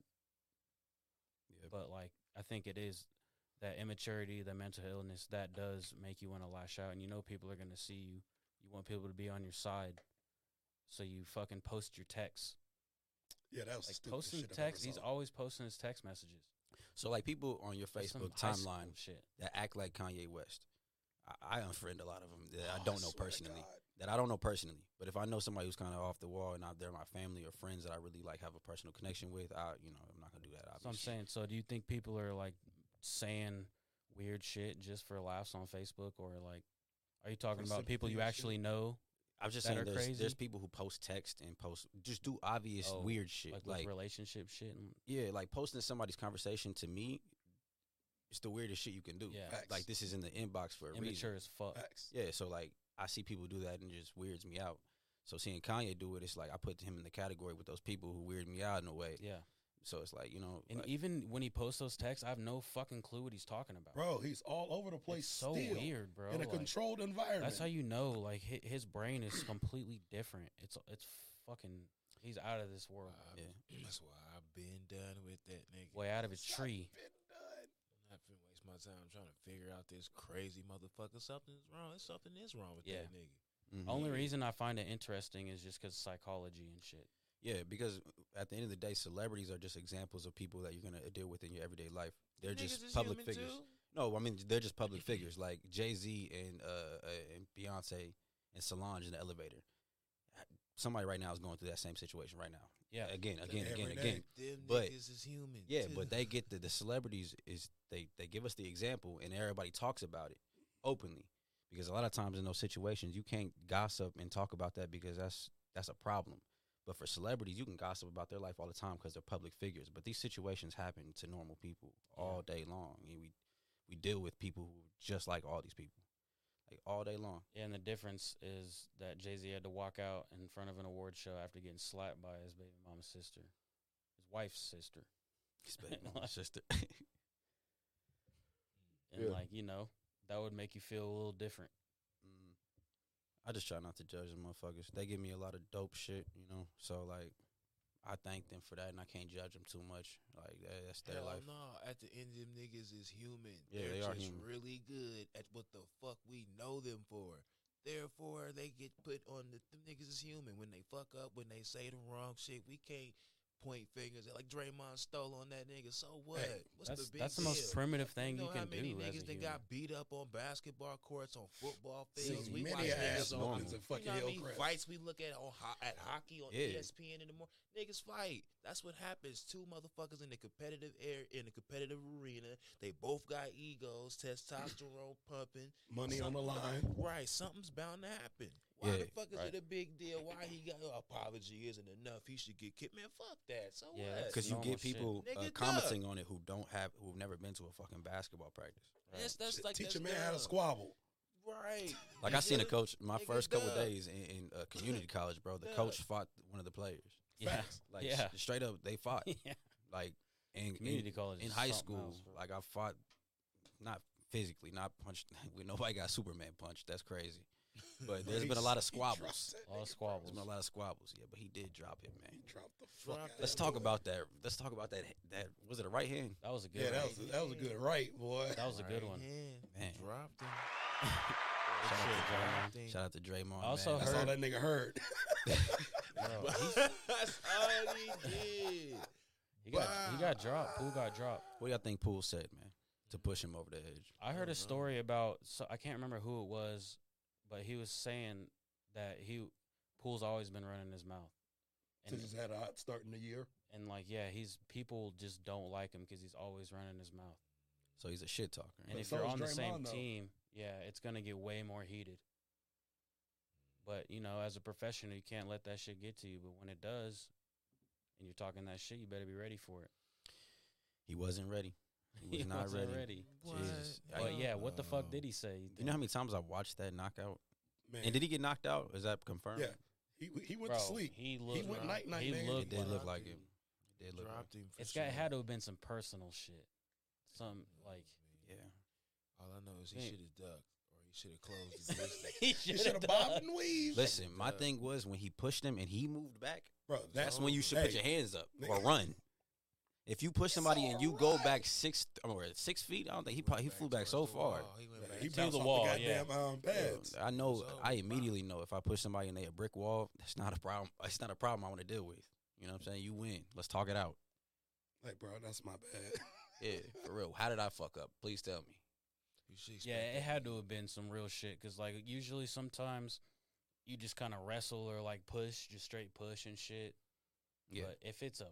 yeah. But like, I think it is that immaturity, the mental illness that does make you want to lash out, and you know people are gonna see you. You want people to be on your side, so you fucking post your texts. yeah, that was Like stupid posting shit I've ever text, he's saw. always posting his text messages. So like people on your That's some Facebook high school timeline shit. that act like Kanye West, I, I unfriend a lot of them that I Oh, don't know swear to personally. God. That I don't know personally, but if I know somebody who's kind of off the wall and out there, my family or friends that I really like have a personal connection with, I you know I'm not gonna do that. That's what I'm Obviously. saying. So do you think people are like saying weird shit just for laughs on Facebook, or like, are you talking For about people you sympathy and actually know, I'm just that saying are there's, crazy? there's people who post text and post just do obvious Oh, weird shit like, like, with relationship shit? And, yeah, like posting somebody's conversation to me. It's the weirdest shit you can do. Yeah. Facts. Like this is in the inbox for a reason. immature as fuck. Facts. Yeah, so like I see people do that and it just weirds me out. So seeing Kanye do it, it's like I put him in the category with those people who weird me out in a way. Yeah. So it's like, you know, And like, even when he posts those texts, I have no fucking clue what he's talking about. Bro, he's all over the place. It's so still, weird, bro. in a Like, controlled environment. that's how you know, like, hi- his brain is completely different. It's it's fucking, he's out of this world. I- Yeah. That's why I've been done with that nigga. Way out of his It's not tree. been done. I'm not finna waste my time trying to figure out this crazy motherfucker. Something's wrong. Something is wrong with Yeah. that nigga. mhm. Only reason I find it interesting is just because psychology and shit. Yeah, because at the end of the day, celebrities are just examples of people that you're gonna deal with in your everyday life. They're Niggas just is public human figures. too. No, I mean they're just public figures like Jay Z and uh, uh and Beyonce and Solange in the elevator. Somebody right now is going through that same situation right now. Yeah. Again, again, Every again, day. again. Them But- niggas is human. Yeah, too. but they get the the celebrities is they they give us the example and everybody talks about it openly because a lot of times in those situations you can't gossip and talk about that because that's that's a problem. But for celebrities, you can gossip about their life all the time because they're public figures. But these situations happen to normal people all day long. And we we deal with people who just like all these people, like all day long. Yeah, and the difference is that Jay-Z had to walk out in front of an award show after getting slapped by his baby mama's sister, his wife's sister. His baby mama's sister. And, Yeah. like, you know, that would make you feel a little different. Mm. I just try not to judge the motherfuckers. They give me a lot of dope shit, you know. So like, I thank them for that, and I can't judge them too much. Like that, that's their Hell life. no. At the end, them niggas is human. Yeah, They're they are just human. really good at what the fuck we know them for. Therefore, they get put on the them niggas is human. When they fuck up, when they say the wrong shit, we can't point fingers at like Draymond stole on that nigga. So what? Hey, What's That's the big that's the deal? most primitive thing you you, know can how many do. as niggas a that human. got beat up on basketball courts, on football Seen fields? We many watch ass niggas on whoopings in you fucking know how many Hillcrest. fights we look at on ho- at hockey on Yeah. E S P N in the morning. Niggas fight. That's what happens. Two motherfuckers in the competitive air in the competitive arena. They both got egos, testosterone pumping. Money on the line. Right, something's bound to happen. Why Yeah, the fuck is right. it a big deal? Why he got oh, apology isn't enough? He should get kicked. Man, fuck that. So Yeah, what? that's Because you normal get shit. people uh, Nigga, commenting on it who don't have, who've never been to a fucking basketball practice. That's, that's like Teach that's a man how to dumb. squabble. Right. Like I seen a Nigga, coach my nigga first couple dumb. days in, in uh, community college, bro. The Dumb. coach fought one of the players. Yeah. Facts. Like Yeah. s- straight up, they fought. Yeah. Like in Community in, college in is high something school, else, bro. like I fought, not physically, not punched. We nobody got Superman punched. That's crazy. But there's been a lot of He dropped squabbles. that A lot of nigga, squabbles. There's been a lot of squabbles. Yeah, but he did drop him, man. He dropped the fuck Dropped out Let's of talk boy. about that. Let's talk about that. That was it a right hand? That was a good Yeah, one. that was a, that was a good right, boy. That was a good Right one. hand. Man. Dropped him. Shout out to Shit, Draymond. dropped him. Shout out to Draymond. I also man. That's all heard- that nigga heard. Bro, he's- That's all he did. he got he got dropped. Poole got dropped. What do y'all think Poole said, man, to push him over the edge? I heard don't a know. story about so I can't remember who it was, but he was saying that he Poole's always been running his mouth, and Since he's had a hot start in the year. and like yeah, he's people just don't like him because he's always running his mouth. So he's a shit talker. And But if so you're is on the Draymond, same though. team, yeah, it's gonna get way more heated. But, you know, as a professional, you can't let that shit get to you. But when it does, and you're talking that shit, you better be ready for it. He wasn't ready. He was not wasn't ready. ready. What? Jesus. But, I- yeah, what the fuck did he say? You know how many times I watched that knockout? Man, And did he get knocked out? Is that confirmed? Yeah, he he went Bro, to sleep. He looked. went night night. he man. It looked. did look Dropped like him. it. It did look like Dropped him for It's got sure. had to have been some personal shit. Some like. Yeah. All I know is he Man. should have ducked or he should have closed the distance. he He should have bobbed and weaved. Listen, my Uh, thing was when he pushed him and he moved back, Bro, that's that, when you should put hey, your hands up nigga. or run. If you push It's somebody and you go alright. back six or six feet, I don't think he probably he flew back towards so the far. wall. He went Yeah, back he to bounced the off wall, the goddamn um, pads. I know. It was I over. immediately know if I push somebody and they a brick wall, that's not a problem. It's not a problem I want to deal with. You know what I'm saying? You win. Let's talk it out. Like, bro, that's my bad. Yeah, for real. How did I fuck up? Please tell me. You should Yeah, expect it that. had to have been some real shit. Cause like usually sometimes you just kind of wrestle or like push, just straight push and shit. Yeah. But if it's a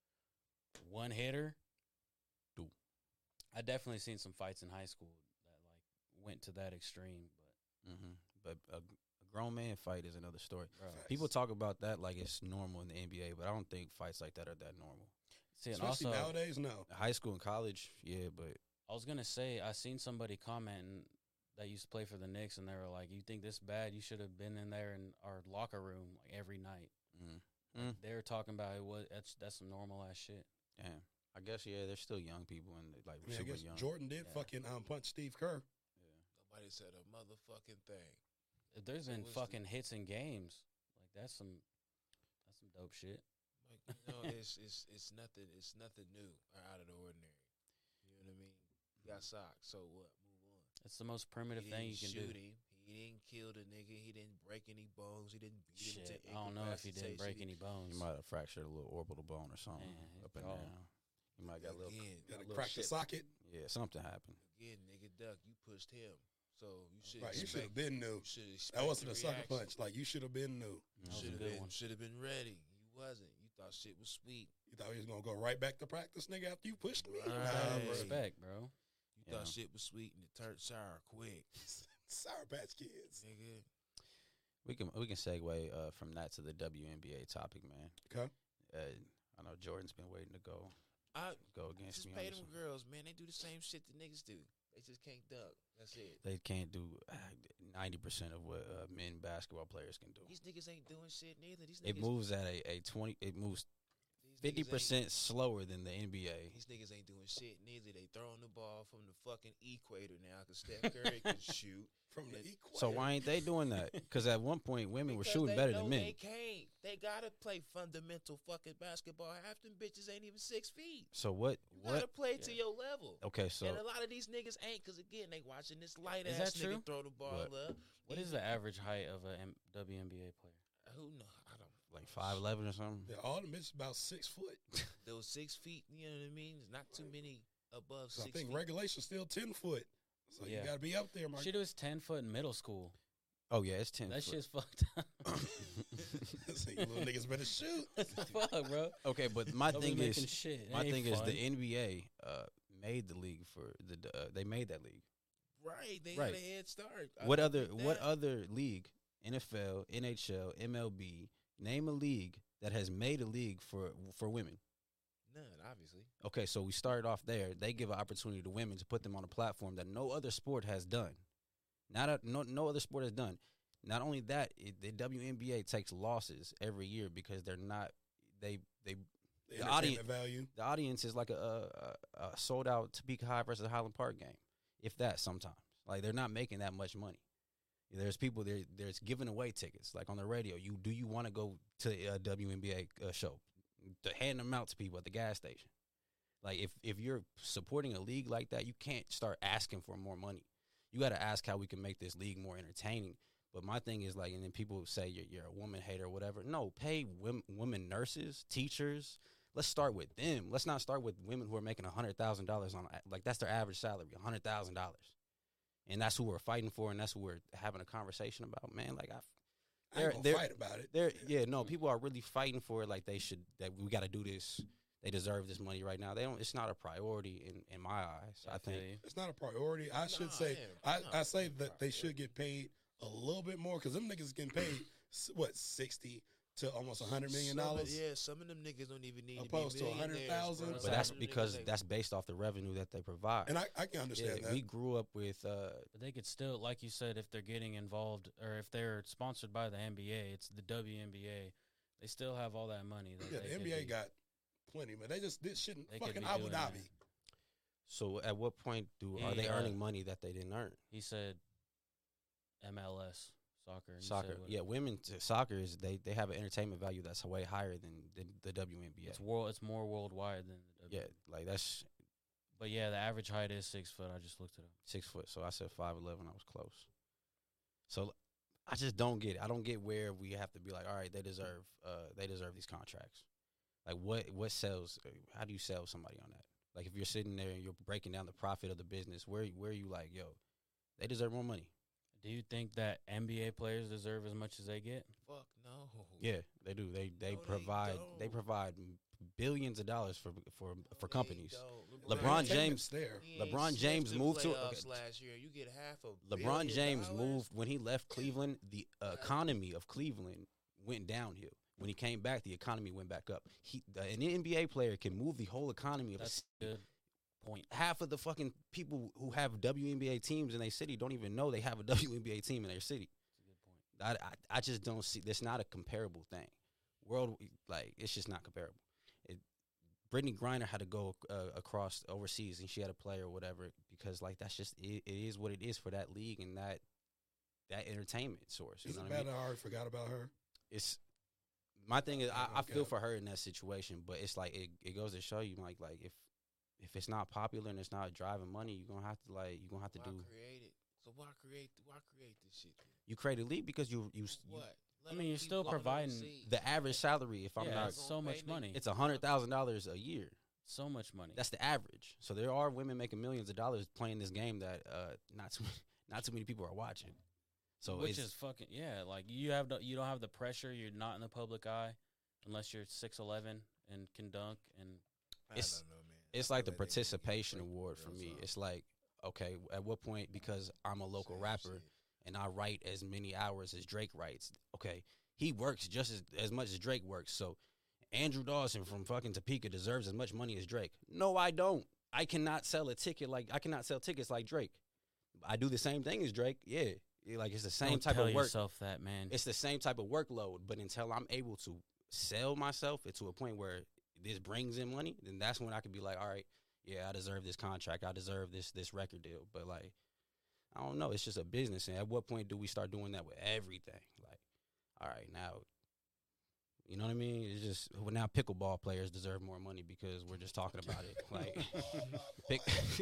one hitter, Do. I definitely seen some fights in high school that like went to that extreme. hmm But a, a grown man fight is another story. But bro, People talk about that like it's normal in the N B A, but I don't think fights like that are that normal. see, and Especially also nowadays, no. High school and college, yeah, but I was gonna say I seen somebody commenting that used to play for the Knicks, and they were like, "You think this bad? You should have been in there in our locker room like every night." mm, Like, Mm. they were talking about it was that's that's some normal ass shit. damn. I guess yeah, they're still young people and like I mean, I super guess young. Jordan did Yeah. fucking um, punch Steve Kerr. Nobody said a motherfucking thing. If there's So been what's the- fucking hits in games, like that's some that's some dope shit. Like you know, it's it's it's nothing. It's nothing new or out of the ordinary. You know what I mean? He got socked. So what? Move on. It's the most primitive He thing you didn't can shoot do. him. He didn't kill the nigga. He didn't break any bones. He didn't beat him Shit, to I don't know if he didn't break incapacitation. any bones. You might have fractured a little orbital bone or something Man, his up and jaw. down. You might got a little, Again, Got to little crack the shit. socket. yeah, something happened. again, nigga, duck. You pushed him, so you should Right, you should have expect. been new. You should That expect wasn't the a sucker reaction. punch. Like, you should have been new. That was a Should have good been. one. Should have been ready. You wasn't. You thought shit was sweet. You thought he was going to go right back to practice, nigga, after you pushed me? Right. Nah, Nah, bro. respect, bro. You Yeah. thought shit was sweet and it turned sour quick, Sour Patch Kids. nigga. We can we can segue uh, from that to the W N B A topic, man. Okay. Uh, I know Jordan's been waiting to go I go against just me. pay on this them one. girls, man. They do the same shit the niggas do. They just can't duck. That's it. They can't do ninety percent of what uh, men basketball players can do. These niggas ain't doing shit neither. These It niggas moves at a, a twenty. It moves these fifty niggas ain't- percent slower than the N B A. These niggas ain't doing shit neither. They throwing the ball from the fucking equator now because Steph Curry can shoot. From the And- equator. So why ain't they doing that? Because at one point, women were Because shooting they better know than men. They can't. They gotta play fundamental fucking basketball. Half them bitches ain't even six feet. So what? You gotta What? play to your level. Okay, so and a lot of these niggas ain't, cause again they watching this light Is ass that true? nigga throw the ball What? up. What is the average height of a M- W N B A player? Who know? I don't. like five eleven or something. Yeah, all the bitches about six foot. Those six feet. You know what I mean? There's not too many above So I six think feet. regulation's still ten foot. So Yeah. you got to be up there, my Shit, it was ten foot in middle school. Oh yeah, it's ten. That foot. shit's fucked up. So you little niggas better shoot. What the fuck, bro? Okay, but my Don't be thing making is, shit. It my ain't thing is fun. the N B A uh, made the league for the. Uh, they made that league. Right. They Right. got a head start. I What give other? you What that. other league? N F L, N H L, M L B. Name a league that has made a league for for women. None, obviously. Okay, so we started off there. They give an opportunity to women to put them on a platform that no other sport has done. Not a, no no other sport has done. Not only that, it, the W N B A takes losses every year because they're not they they The, The entertainment audience- value. the audience is like a, a, a sold out Topeka High versus Highland Park game, if that. Sometimes like they're not making that much money. There's people there. There's giving away tickets like on the radio. You do you want to go to a W N B A uh, show? To hand them out to people at the gas station. Like if if you're supporting a league like that, you can't start asking for more money. You got to ask how we can make this league more entertaining. But my thing is like, and then people say you're, you're a woman hater or whatever. No, pay women, women nurses, teachers. Let's start with them. Let's not start with women who are making a hundred thousand dollars on like that's their average salary, a hundred thousand dollars, and that's who we're fighting for, and that's who we're having a conversation about. Man, like I, I ain't they're- gonna they're- fight about it. they're yeah, no, people are really fighting for it. Like they should, that we got to do this. They deserve this money right now. They don't. It's not a priority in, in my eyes. I think. feel you. It's not a priority. I should Nah, say, yeah, I, nah, I say it's that they should get paid a little bit more because them niggas getting paid s- what sixty to almost a hundred million Some of- dollars. Yeah, some of them niggas don't even need Opposed to to be a hundred millionaires, thousand. bro. But But that's Some of them because niggas ain't- that's based off the revenue that they provide. And I, I can understand yeah, that. we grew up with uh, But they could still, like you said, if they're getting involved or if they're sponsored by the N B A, it's the W N B A. They still have all that money. That yeah, they the N could B A be- got plenty, man. They just did shit in They could fucking be Abu doing Dhabi. that. so at what point do are He, they uh, earning money that they didn't earn? He said M L S soccer. and you said Soccer, what- yeah, women's soccer is they, they have an entertainment value that's way higher than, than the W N B A. It's world. It's more worldwide than the W. Yeah, like that's But yeah, the average height is six foot. I just looked it up. six foot. So I said five eleven. I was close. So I just don't get it. I don't get where we have to be like, all right, they deserve uh they deserve these contracts. Like what what sells? How do you sell somebody on that? Like if you're sitting there and you're breaking down the profit of the business, where where are you like, yo, they deserve more money? Do you think that N B A players deserve as much as they get? Fuck no. Yeah, they do. They they No, they provide they don't. provide billions of dollars for for for companies. Don't. LeBron Entertainment's James- there. He ain't LeBron sniffed James the moved to- playoffs okay. last year. You get half a LeBron billion James dollars? moved when he left Cleveland. The uh, economy of Cleveland went downhill. When he came back, the economy went back up. He, uh, an N B A player can move the whole economy of a That's a good point. half of the fucking people who have W N B A teams in their city don't even know they have a W N B A team in their city. That's a good point. I, I, I just don't see. That's not a comparable thing. World, like it's just not comparable. It, Brittany Griner had to go uh, across overseas and she had to play or whatever because like that's just it, it is what it is for that league and that that entertainment source. You Is know it what I bad mean? that I already forgot about her? It's my thing is I, I Okay. feel for her in that situation, but it's like it, it goes to show you like like if if it's not popular and it's not driving money, you're gonna have to like you're gonna have to Why do create it? So why create? Why create this shit? Then? you create a league because you you, you What? I mean, you're still providing the average salary. If I'm yeah, not, it's so much money. it's a hundred thousand dollars a year. so much money. That's the average. So there are women making millions of dollars playing this game that uh not too not too many people are watching. So Which it's, is fucking yeah. Like you have the, you don't have the pressure. You're not in the public eye unless you're six eleven and can dunk. And I it's- don't know, man. it's I like feel the they need to get participation break award for girls me. up. It's like okay, at what point because I'm a local Same rapper shit. and I write as many hours as Drake writes. Okay, he works just as as much as Drake works. So Andrew Dawson from fucking Topeka deserves as much money as Drake. No, I don't. I cannot sell a ticket like I cannot sell tickets like Drake. I do the same thing as Drake. Yeah, Yeah, like it's the same don't type tell of work. yourself that, man. It's the same type of workload. But until I'm able to sell myself to a point where this brings in money, then that's when I can be like, all right, yeah, I deserve this contract. I deserve this this record deal. But like, I don't know. It's just a business. And at what point do we start doing that with everything? Like, all right, now, you know what I mean? It's just well, now pickleball players deserve more money because we're just talking about it. Like, pick,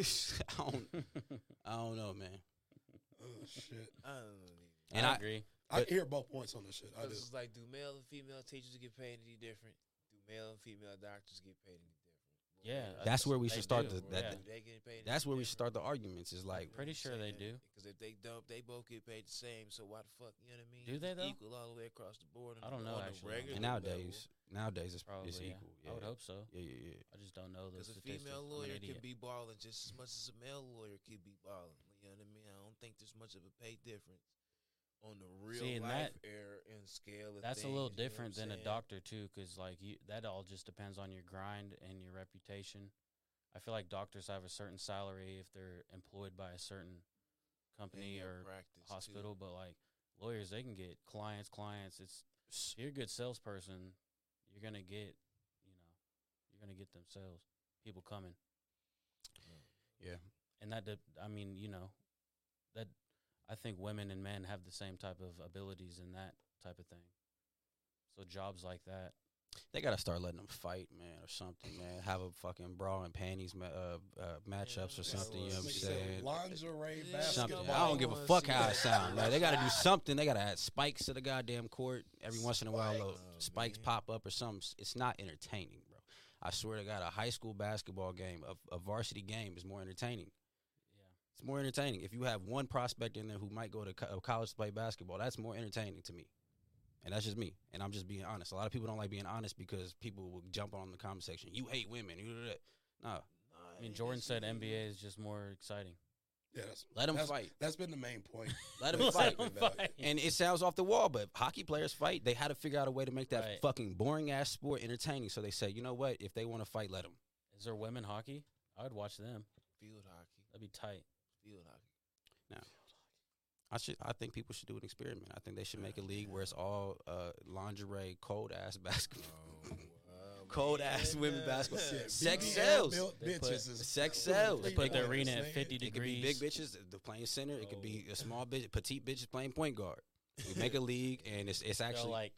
I don't, I don't know, man. Oh shit! I don't know. either. And I I- agree. I But- can hear both points on this shit. I do. Because it's like, do male and female teachers get paid any different? Do male and female doctors get paid any different? Well, Yeah, they- That's where we They should start do, the, that, yeah. Do they get paid? That's where we should start the arguments. Is like, Pretty sure they do. Because if they don't, they both get paid the same. So why the fuck? You know what I mean? Do they, It's though? Equal all the way across the board. I don't know, on the actually. regular and nowadays, nowadays it's, Probably, it's yeah. equal. I would Yeah. hope so. Yeah, yeah, yeah. I just don't know the Because a statistics. female I'm an lawyer idiot. can be balling just as much as a male lawyer could be balling. You know what I mean? I don't think there's much of a pay difference on the real See, and life that- error and scale. Of That's a things, little you know what different I'm than a saying? doctor too, because like you, that all just depends on your grind and your reputation. I feel like doctors have a certain salary if they're employed by a certain company And your or practice, too. hospital, but like lawyers, they can get clients, clients. It's if you're a good salesperson, you're gonna get, you know, you're gonna get them sales, people coming, Yeah. and that, de- I mean, you know, that I think women and men have the same type of abilities in that type of thing. So jobs like that, They gotta start letting them fight, man, or something, man. Have a fucking bra and panties ma- uh, uh, matchups or Yeah, something. You know what I'm Nigga said saying? lingerie Yeah, Something. basketball. I don't give a wanna fuck see how it that sounds. shit. Man. They gotta do something. They gotta add spikes to the goddamn court every once in a while. Little Oh, spikes man. pop up or something. It's not entertaining, bro. I swear to God, a high school basketball game, a, a varsity game, is more entertaining. yeah. It's more entertaining. If you have one prospect in there who might go to co- college to play basketball, that's more entertaining to me. And that's just me. And I'm just being honest. A lot of people don't like being honest because people will jump on the comment section. You hate women. You do that. No. I mean, Jordan said N B A is just more exciting. Yeah, that's, Let them that's, fight. That's been the main point. Let them That's fight. been Let 'em the- fight. And it sounds off the wall, but hockey players fight. They had to figure out a way to make that Right. fucking boring ass sport entertaining. So they say, you know what? If they want to fight, let them. Is there women hockey? I would watch them. Field hockey. That'd be tight. Field hockey. I should. I think people should do an experiment. I think they should make a league where it's all uh, lingerie, cold ass basketball. Oh, wow, Cold man. ass women basketball. Shit, Sex B B sells. built They put- bitches is Sex sells. They They put the points, arena at nigga. fifty It could be degrees. big bitches, the playing center. It could be a small bitch, petite bitches playing point guard. We make a league, and it's it's They're actually like.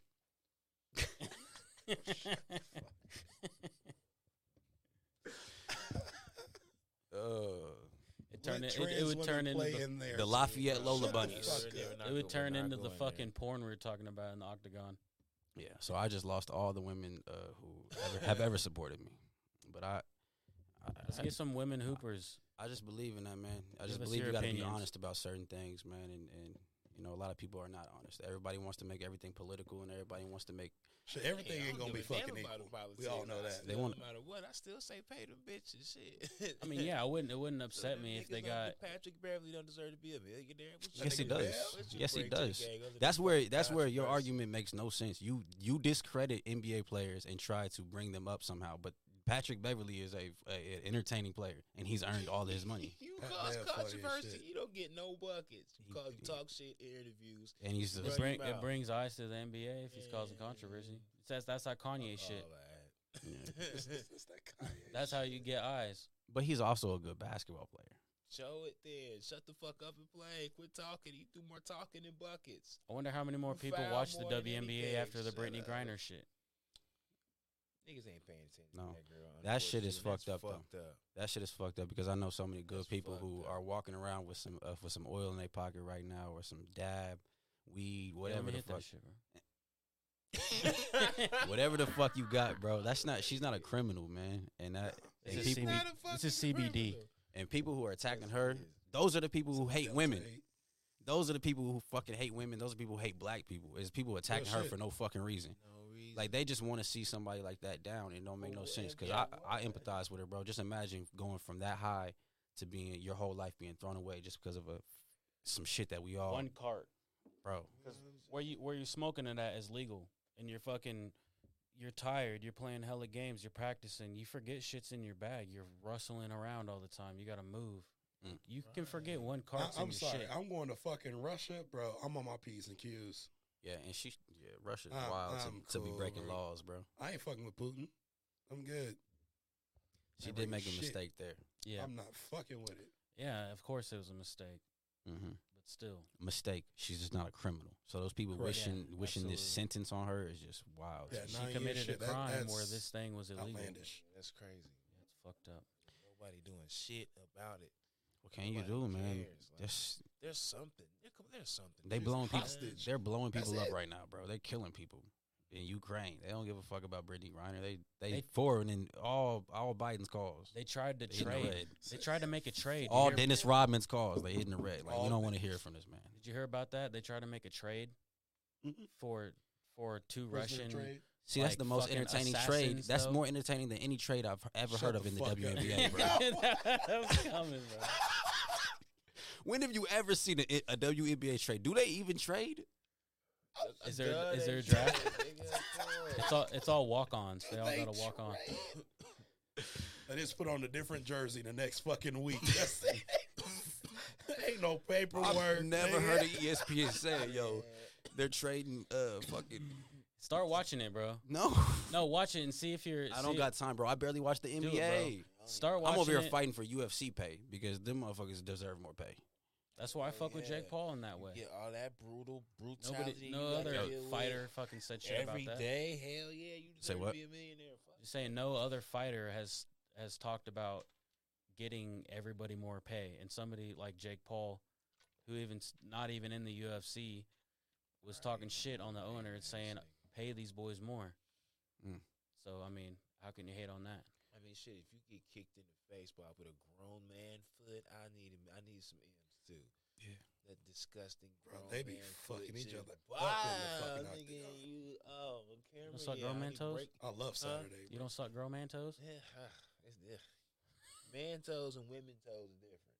uh, it turned Let it, it, it trans would women turn into play the, in there, the so- Lafayette Shut Lola the Bunnies. fuck We're up. not it would go- turn we're not into the going there. fucking porn we were talking about in the octagon. yeah. So I just lost all the women uh, who ever, have ever supported me, but I, I, Let's I, get some women hoopers. I just believe in that, man. I Give just us believe your you got to be opinions. honest about certain things, man. And, and you know, a lot of people are not honest. Everybody wants to make everything political, and everybody wants to make. Shit, everything Hey, I ain't don't gonna be give a damn fucking about equal. the politics. We all know I that. still, They want- no matter what, I still say pay them bitches. Shit. I mean, yeah, I wouldn't. It wouldn't So upset them me if niggas they like got. Patrick Beverly don't deserve to be a millionaire. What you Yes, he think does. about? What you Yes, he bring to the does. gang other than That's where fucking that's where your controversy? argument makes no sense. You you discredit N B A players and try to bring them up somehow, but Patrick Beverly is a, a an entertaining player, and he's earned all his money. You That cause man funny as controversy. shit. You don't get no buckets. You, He- call, you he- talk shit in interviews. And he's It, just, Right. bring, your it mouth. brings eyes to the N B A if he's causing Yeah. controversy. That's that's that Kanye Fuck shit. all that. Yeah. It's, it's, it's that Kanye That's shit. how you get eyes. but he's also a good basketball player. Show it then. Shut the fuck up and play. Quit talking. You do more talking than buckets. I wonder how many more You people foul watch the more than W N B A anything. after the Shut Brittany up. Griner shit. Niggas ain't paying attention No. to that girl. That shit is unfortunately. fucked up, That's though. fucked up. That shit is fucked up because I know so many good That's people fucked who up. are walking around with some uh, with some oil in their pocket right now, or some dab, weed, Yeah, whatever let me the hit fuck. that shit, bro. Whatever the fuck you got, bro. That's not. She's not a criminal, man. And that It's and a people C B Not a This is fucking C B D. criminal. and people who are attacking Yes, her. it is. Those are the people who hate Delta women. eight. Those are the people who fucking hate women. Those are people who hate black people. It's people attacking her shit. for no fucking reason. No reason. Like they just want to see somebody like that down. It don't make no For sense because whatever I you I want. empathize with her, bro. Just imagine going from that high to being your whole life being thrown away just because of a some shit that we all, One cart. bro. Where you where you smoking it at is legal, and you're fucking, you're tired. You're playing hella games. You're practicing. You forget shit's in your bag. You're rustling around all the time. You gotta move. Mm. You can forget one I, cart's in I'm your sorry. shit. I'm going to fucking Russia, bro. I'm on my P's and Q's. Yeah, and she yeah Russia's I'm- wild I'm to, to be cool, breaking bro. laws, bro. I ain't fucking with Putin. I'm good. She Ain't did breaking make a shit. mistake there. Yeah, I'm not fucking with it. yeah. Of course, it was a mistake, Mm-hmm. but still, Mistake. She's just not a criminal. So those people Correct. wishing Yeah, wishing this absolutely. sentence on her is just wild. Yeah, she nine years committed shit, a that- crime that's where this thing was illegal. outlandish. That's crazy. Yeah, it's fucked up. Nobody doing shit about it. What can you Nobody do, man? cares. Like, Just there's something. There, come- there's something. they Just blowing people. hostage. They're blowing That's people up it. right now, bro. They're killing people in Ukraine. They don't give a fuck about Brittany Griner. They they, They- forwarding all all Biden's calls. They tried to They in the trade. red. They tried to make a trade. All Did you, hear, Dennis Rodman's calls. They in the red. Like All we don't want to hear from this man. did you hear about that? They tried to make a trade Mhm. for for two Prisoner Russian. trade. See, that's like, the most fucking entertaining trade. assassins, That's though. more entertaining than any trade I've ever Shut heard of the in the fuck up. W N B A, bro. that was coming, bro. When have you ever seen a, a W N B A trade? Do they even trade? Is there Duh, is they there a shit, draft? nigga, of course. It's all it's all walk ons. They all They gotta walk on. trade. I just put on a different jersey the next fucking week. That's it. Ain't no paperwork. I've never nigga. heard of E S P N say, yo, they're trading uh fucking Start watching it, bro. no. No, watch it and see if you're. I don't see- got time, bro. I barely watch the Do it, N B A. Start watching I'm over here it. fighting for U F C pay because them motherfuckers deserve more pay. That's why I fuck with Yeah. Jake Paul in that You way. get all that brutal brutality. Nobody, no you other gotta deal with fighter fucking said shit every about that. day. Hell yeah, you Say deserve what? to be a millionaire. Fuck. Just saying, no other fighter has has talked about getting everybody more pay, and somebody like Jake Paul, who even s- not even in the U F C, was talking shit on the owner and saying, "Pay these boys more." Mm. So I mean, how can you hate on that? I mean, shit. If you get kicked in the face by with a grown man foot, I need him. I need some M's too. Yeah. That disgusting. Bro, grown they be man fucking foot each shit. other up Wow, in the fucking nigga, octagon. you oh, on camera. suck yeah, grown I man be toes? break- I love Saturday. You bro. don't suck grown man toes? Yeah, ah, it's, yeah. Man toes and women toes are different.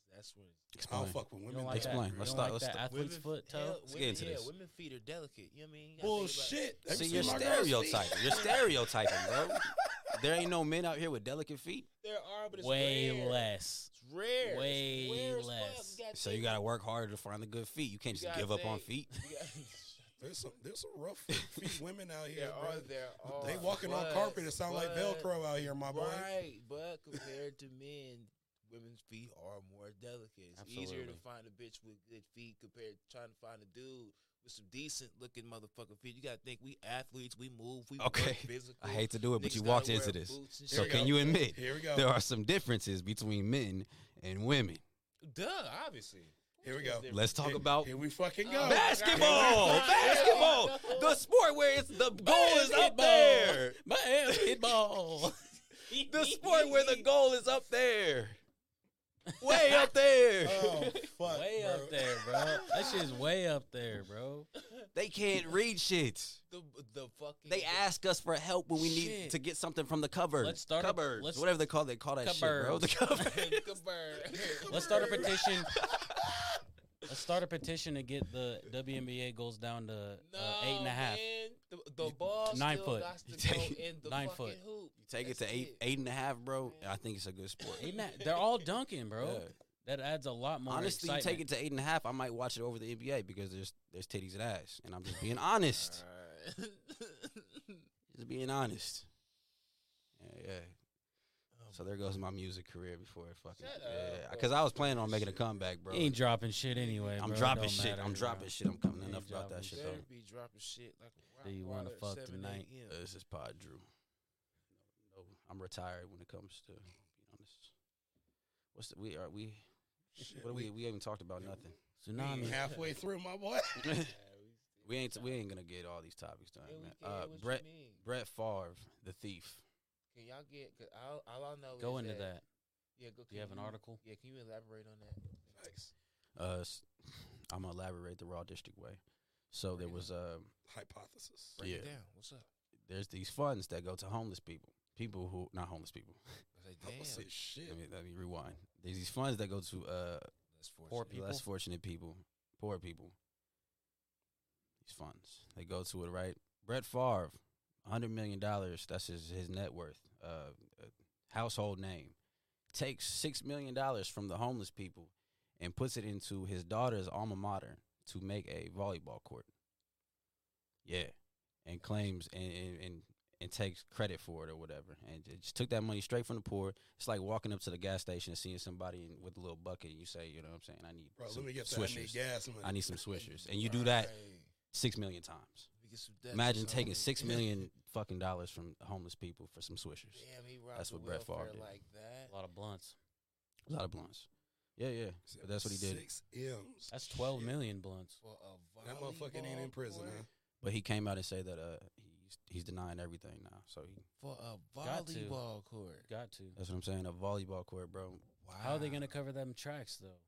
That's when it's, I don't Explain. fuck with You women. don't like Explain. that? Let's you start- don't like let's that start- athlete's women- foot toe. hell, Let's get women- into yeah, this. women feet are delicate. You know what I mean? You gotta think about- Bullshit. Have you See, seen you're my girl's feet? stereotyping. You're stereotyping, bro. There ain't no men out here with delicate feet. There are, but it's Way rare. less. It's rare. It's Way rare as fuck. less. You gotta So you think- gotta work harder to find the good feet. You can't you just gotta give up on think- feet. you gotta- There's some there's some rough feet, feet women out here, There bro. are, there are. They walking on but- carpet. It sound like but- Velcro out here, my boy. Right, but compared to men, women's feet are more delicate. It's easier to Absolutely. find a bitch with good feet compared to trying to find a dude with some decent looking motherfucking feet. You gotta think we athletes, we move, we Okay. work physical. I hate to do it, but Niggas you gotta walked wear into this. boots and So we shit. can go. you admit Here we go. there are some differences between men and women? Duh, obviously. Here we go. Let's talk Here- about Here we fucking Oh, go. basketball. Basketball. The sport where it's the goal is up there. Basketball. The sport where the goal is up there. Way up there. Oh fuck, Way bro. up there, bro. That shit's way up there, bro. They can't read shit. The the fucking They ask us for help when we need Shit. to get something from the cupboard. Let's start a- cupboards. let's- Whatever they call they call that shit, bro. The Cupboards. cupboard. Let's start a petition. Let's start a petition to get the W N B A goals down to No, uh, eight and a half. Man. The, the ball Nine still foot. got You to go take- in the nine fucking foot. hoop. You take it That's to eight, eight and a half, bro. I think it's a good sport. Eight and a half. They're all dunking, bro. Yeah. That adds a lot more. Honestly, you excitement. take it to eight and a half, I might watch it over the N B A because there's there's titties and ass, and I'm just being honest. Alright. Just being honest. Yeah, yeah. Oh, So there goes my music career before it fucking. Shut Yeah, up, because I was planning on making a comeback, bro. He ain't dropping shit anyway. I'm bro. It dropping don't shit. matter, I'm bro. dropping shit. I'm coming He enough ain't about that dropping shit better though. be dropping shit like a Do you rock wanna water at fuck seven tonight? a m. Uh, This is Pod Drew. No, I'm retired when it comes to being honest. What's the, we are we? Shit, What are we? we, We haven't talked about nothing. we Tsunami. halfway through, my boy. We ain't we ain't gonna get all these topics done, Yeah, we man. can. Uh, What you Brett mean? Brett Favre, the thief. Can y'all get? Cause all, all I know Go is into that. Yeah, go. Do you have an article? Yeah, can you elaborate on that? Nice. Uh, s- I'm gonna elaborate the Raw District way. So there was uh, Hypothesis. Break it Yeah. down. What's up? there's these funds that go to homeless people, people who not homeless people. I was like, I damn. was say shit. Let me let me rewind. There's these funds that go to uh That's Poor fortunate. people. less fortunate people, poor people. These funds they go to it, right? Brett Favre, hundred million dollars. That's his his net worth, uh, uh, household name. Takes six million dollars from the homeless people and puts it into his daughter's alma mater to make a volleyball court. Yeah, and claims and and, and and takes credit for it or whatever, and it just took that money straight from the poor. It's like walking up to the gas station and seeing somebody in, with a little bucket, and you say, you know what I'm saying, I need Bro, some let me get that. I need swishers. gas money. I need some swishers, and you do that Right. six million times. We get some death Imagine or taking something. six million fucking dollars from homeless people for some swishers. Damn, he robbed That's the what Brett Favre welfare did. like that. A lot of blunts. A lot of blunts. Yeah, yeah. But that's what he did. Six M's. That's twelve Shit. million blunts. For a That motherfucker ain't in volleyball prison, court? huh? But he came out and said that uh he's he's denying everything now. So he For a Got to. volleyball court. Got to. that's what I'm saying. A volleyball court, bro. Wow. How are they gonna cover them tracks though?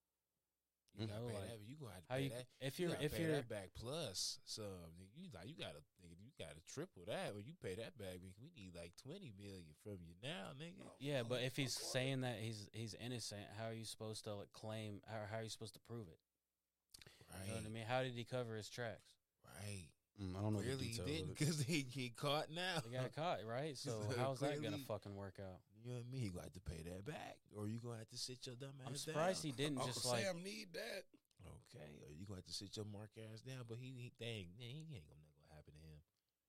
You Mm. gotta know, pay like, that. You gonna have to How pay you that. if You you're gotta if pay you're that back plus some. Nigga, you like you gotta nigga, you gotta triple that. When you pay that back, nigga, we need like twenty million from you now, nigga. yeah, but if he's saying that he's he's innocent, how are you supposed to like, claim? How how are you supposed to prove it? Right. You know what I mean? How did he cover his tracks? Right. Mm, I don't know Really, the he details didn't of it. because he get caught now. He got caught, right? So So how's that gonna clearly- fucking work out? You know what I mean? You gonna have to pay that back, or you gonna have to sit your dumb ass I'm down. surprised he didn't Uncle just like Sam need that. Okay, or you gonna have to sit your mark ass down. But he, he dang, he ain't gonna nothing gonna happen to him.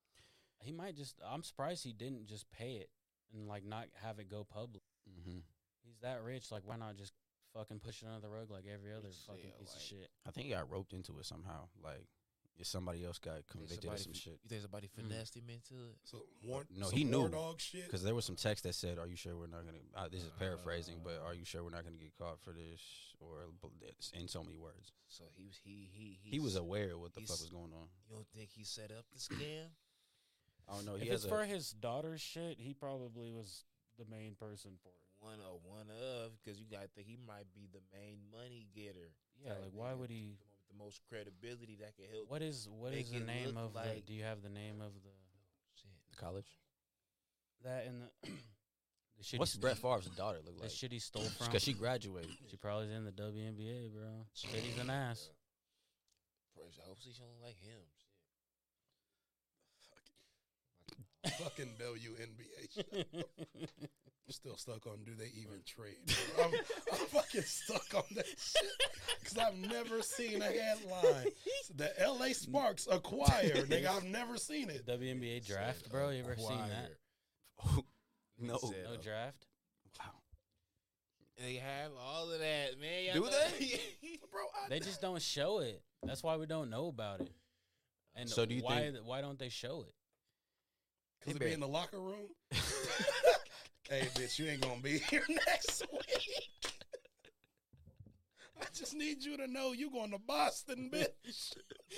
he might just. I'm surprised he didn't just pay it and like not have it go public. Mm-hmm. He's that rich. Like, why not just fucking push it under the rug like every other Just, fucking yeah, piece of like- shit? I think he got roped into it somehow. Like, if somebody else got You think convicted of somebody some fi- shit. You think somebody Mm. finessed him into it? So war, No, some he war knew. dog shit. Because there was some text that said, "Are you sure we're not gonna?" Uh, this is paraphrasing, but are you sure we're not gonna get caught for this? Or bl- it's in so many words, So he was he he he was s- aware of what the fuck he's- was going on. You don't think he set up the scam? I don't know. If He it's has for a, his daughter's shit, he probably was the main person for it. One or one of, because you got to think he might be the main money getter. Yeah, type like why nigga. would he? The one with the most credibility that can help? What is what Make is the it name look of the? like- Do you have the name of the Shit. college. that in the The shit What's he, Brett Favre's daughter look the like? shit he stole from? Because she graduated. She probably's in the W N B A, bro. Shitty's an ass. Praise- I hope she don't like him. Fucking W N B A shit. I'm still stuck on do they even trade? I'm, I'm fucking stuck on that shit because I've never seen a headline. The L A Sparks acquire, nigga. I've never seen it. W N B A draft, bro. You ever seen that? No. Said, No uh, draft. Wow. They have all of that, man. Y'all Do know- they? Bro, I, They just don't show it. That's why we don't know about it. And So do you why? think- why don't they show it? Because Hey, it be in the locker room. Hey, bitch, you ain't gonna be here next week. I just need you to know you going to Boston, bitch.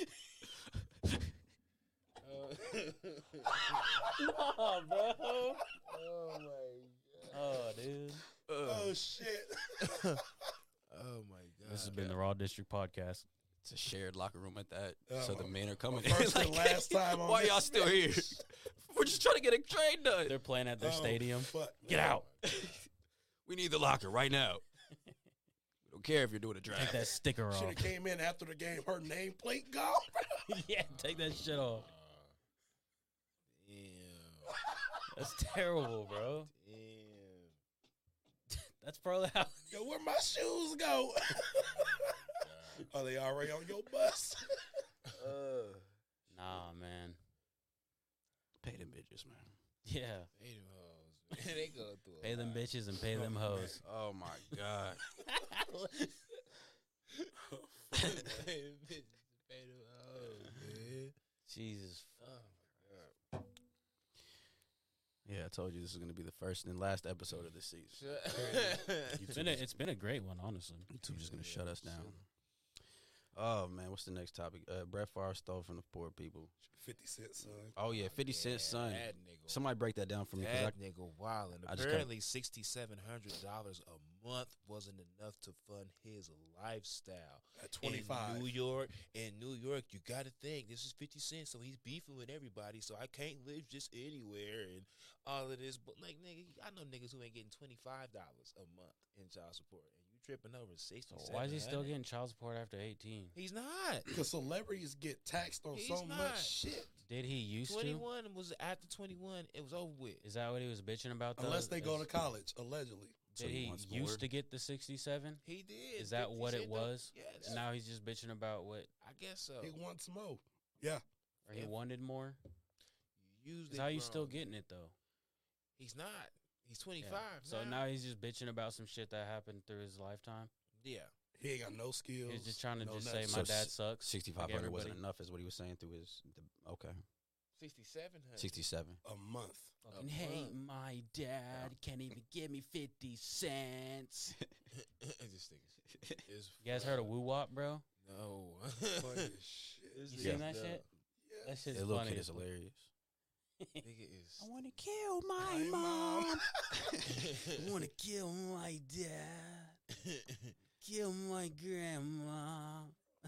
Oh, bro. Oh my god. Oh, dude. Oh shit. Oh my god. This has been the Raw District Podcast. It's a shared locker room at that. Uh, so the men are coming well, in. first and last time on Why this y'all still here? bitch. We're just trying to get a trade done. They're playing at their Oh, stadium. fuck. Get out. We need the locker right now. We don't care if you're doing a Take draft. that sticker Should off. have came in after the game. Her nameplate gone. Yeah, take that shit off. Damn. That's terrible, bro. Damn. That's probably how. Yo, where my shoes go? Are they already on your bus? Uh, Nah, man. Pay them bitches, man. Yeah. Pay them hoes. Man, they go through a Pay them lot. bitches and pay them hoes. Oh my god. Pay them bitches. Pay them hoes, man. Jesus. Oh my god. Yeah, I told you this is going to be the first and last episode of this season. It's been a, it's been a great one, honestly. YouTube's just going to shut us down. Oh man, what's the next topic? Uh, Brett Favre stole from the poor people. fifty Cent, son. Oh yeah, Fifty Cent son. That nigga. Somebody break that down for me. 'cause That nigga wildin'. I just Apparently, sixty-seven hundred dollars a month wasn't enough to fund his lifestyle. At twenty-five. In New York, in New York, you got to think this is fifty Cent, so he's beefing with everybody. So I can't live just anywhere and all of this. But like, nigga, I know niggas who ain't getting twenty-five dollars a month in child support, and you tripping over sixty. So why is he still getting child support after eighteen? He's not. Because celebrities get taxed on He's so not. much shit. Did he used to? twenty-one was after twenty-one. It was over with. Is that what he was bitching about? Though? Unless they go to Is- college, allegedly. So Did he he wants used more? to get the sixty-seven? He did. Is that fifty what it Cent though. was? Yeah. And now he's just bitching about what, I guess so. He wants more. Yeah. or he If- wanted more? You used Is it how you still wrong. getting it though? He's not. He's Yeah. twenty-five. So now he's just bitching about some shit that happened through his lifetime. yeah. He ain't got no skills. He's just trying to no just say nothing. my So dad s- sucks. sixty-five like hundred wasn't everybody. enough, is what he was saying through his. The, okay, Sixty-seven hundred. sixty-seven. a month. Fucking A hate month. my dad. Can't even give me fifty cents. This nigga is. You guys heard of Woo Wop, bro? No. Funny as shit. This You nigga's seen that dumb. shit? Yeah. That shit's That little funny. kid as is fuck. hilarious. Nigga is. I want to kill my My mom. mom. I want to kill my dad. Kill my grandma.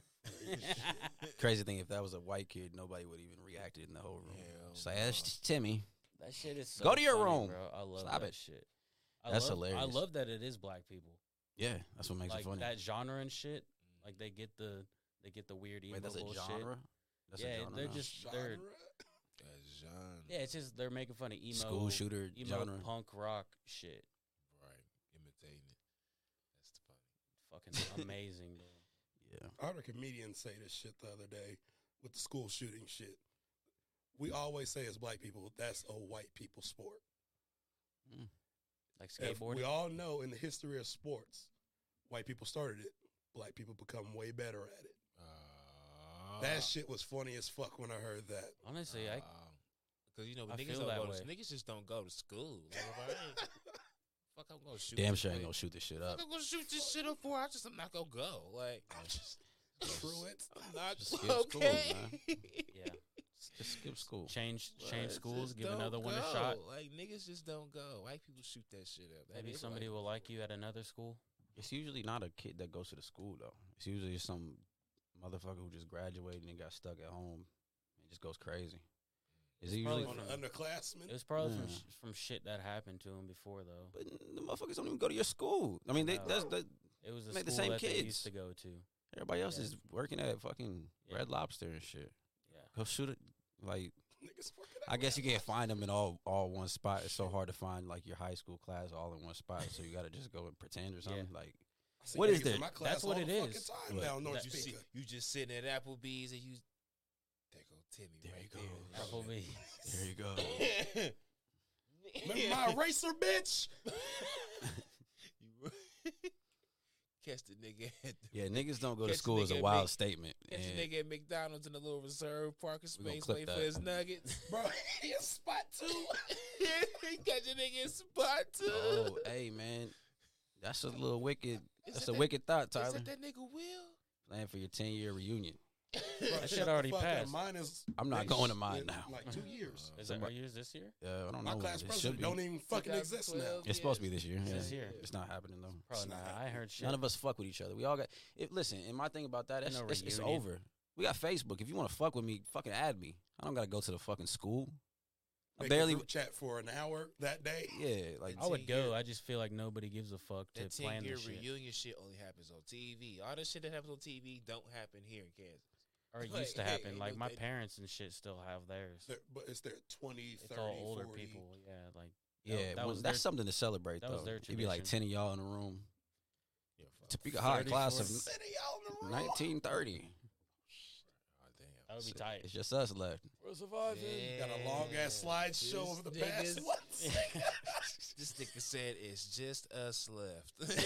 Crazy thing, if that was a white kid, nobody would even reacted in the whole room. Hell It's like, that's just Timmy. That shit is so Go to your funny, room. bro. I love Stop that it. shit. I That's love, hilarious. I love that it is black people. Yeah, that's what makes Like it funny. that genre and shit. Like they get the they get the weird emo Wait, that's a bullshit. genre. That's Yeah, a genre. they're now? just they're Genre? That's genre. yeah. It's just they're making fun of emo school shooter emo genre. punk rock shit. Right. Imitating it. That's the funny. Fucking amazing, bro. Yeah, I heard a comedian say this shit the other day with the school shooting shit. We always say as black people, that's a white people sport. Like If skateboarding. we all know in the history of sports, white people started it. Black people become way better at it. Uh, That shit was funny as fuck when I heard that. Honestly, I Because, you know, I niggas, feel don't that go way. to, niggas just don't go to school. Like, if I ain't, fuck, I'm going to shoot. damn this sure ain't thing. gonna shoot this shit Fuck, up. I'm going to shoot this shit up for. I just, I'm not going to go. Like, I'm just truant. I'm not Just skip school, okay. man. yeah. Just skip school. Change But change schools. just Give don't another one a go. shot. Like, niggas just don't go. White people shoot that shit up. That Maybe is somebody white will like you at another school. It's usually not a kid that goes to the school though. It's usually some motherfucker who just graduated and got stuck at home and just goes crazy. Is he probably usually? On from- the underclassmen. It was probably from Yeah. sh- from shit that happened to him before though. But the motherfuckers don't even go to your school. I mean, they No. that's the It was the Make the school same that they kids. used to go to. everybody else Yeah. is working at fucking Yeah. Red Lobster and shit. Yeah. Go shoot it. Like Niggas working I guess you can't find them in all all one spot. It's so hard to find like your high school class all in one spot. So you got to just go and pretend or something. Like I see What is niggas that? in My class That's what all it the fucking is. Time What? now, North That- You see, Speaker. you just sitting at Applebee's and you. There go Timmy. There right you go. there. Applebee's. there you go. Remember my eraser, bitch? You catch the nigga at the, Yeah, niggas don't go to Catch school is a nigga wild make- statement. catch the And nigga at McDonald's in the little reserve parking We gonna space clip waiting for that. his nuggets. Bro, he a spot too. Catch a nigga in spot too. oh, hey man, that's a little wicked. Is That's that a that- wicked thought, Is Tyler. that that nigga Will? Plan for your ten year reunion. Bro, That shut shit the already fuck up. passed. Mine is. I'm not they going to sh- mine in now. Like two years. Is that Somebody- are yours this year? Uh, I don't My know. class It should president be. don't even fucking exist now. twenty twelve, It's supposed to yeah. be this year. It's Yeah. this year. It's not happening though. Probably It's not. not. I ain't heard shit. None of us fuck with each other. We all got. If, listen, and my thing about that, that's, No it's, it's reunion. over. We got Facebook. If you want to fuck with me, fucking add me. I don't gotta go to the fucking school. I Make barely. a group chat for an hour that day. Yeah, like I would ten year- go. I just feel like nobody gives a fuck to That ten plan year this shit. reunion shit only happens on T V. All the shit that happens on T V don't happen here in Kansas. Or it Like, used to hey, happen. ain't Like no my they- parents and shit still have theirs. They're- But it's their twenty, It's thirty, all older forty. people. Yeah, like yeah, that well, was that's their- something to celebrate that though. was their It'd be like tradition. ten of y'all in a room. Yeah, fuck. To pick a high thirty, class of forty. City, y'all in the room. nineteen thirty. Oh, damn. that would be tight. It's just us left. We're surviving. Got a long ass slideshow This over the nigga's- past one. This nigga said it's just us left.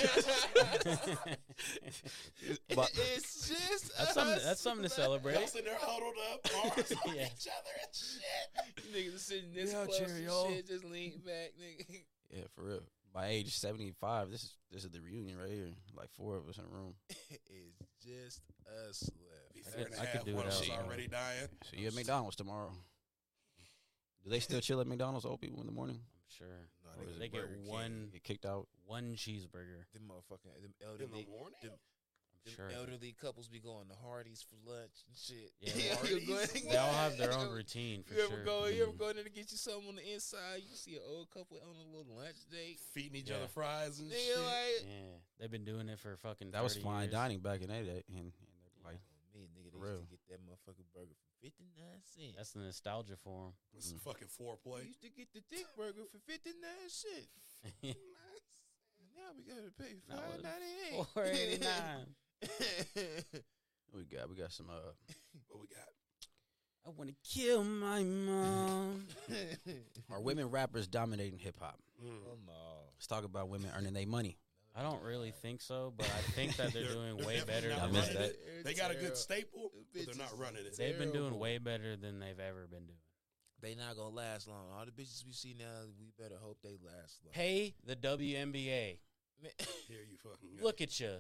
But it's just That's us something. That's something to left. celebrate. Y'all sitting there huddled up, arms on Yeah. each other and shit. You niggas sitting this Yeah, close cheer, and y'all. shit, just lean back, nigga. yeah, for real. By age seventy five, this is this is the reunion right here. Like four of us in a room. It's just us left. Be I four could- and a I could half, do one it of us outside. already dying. So you at McDonald's tomorrow. Do they still chill at McDonald's old people in the morning? I'm sure. No, Or they, is They it get Burger King. one Get kicked out. one cheeseburger. Them motherfucking them In elderly, the morning? them, I'm them sure. elderly couples be going to Hardee's for lunch and shit. Yeah, You Hardee's? go- They all have their own routine for You ever sure. go? You ever Mm. go in there to get you something on the inside? You see an old couple on a little lunch date. Feeding each Yeah. other fries and Nigga, shit. like, Yeah, they've been doing it for fucking. That was thirty fine years. dining back in that day. And, and like, oh, me, nigga, they For used real. to get that motherfucking burger for fifty nine cents. That's the nostalgia for them. It's Mm. fucking We foreplay. used to get the thick burger for fifty nine cents. Now we gotta pay Now five it's ninety eight. Four eighty nine. we got we got some. Uh, What we got? I want to kill my mom. are women rappers dominating hip hop? Mm. Oh no. Let's talk about women earning their money. I don't really think so, but I think that they're They're- doing they're way definitely better. not I Than missed running that. it. They got a good staple, but they're not Bitches. running it. They've been doing Terrible. way better than they've ever been doing. They not gonna last long. All the bitches we see now, we better hope they last long. Pay the W N B A. Man. Here you fucking go. Look at you.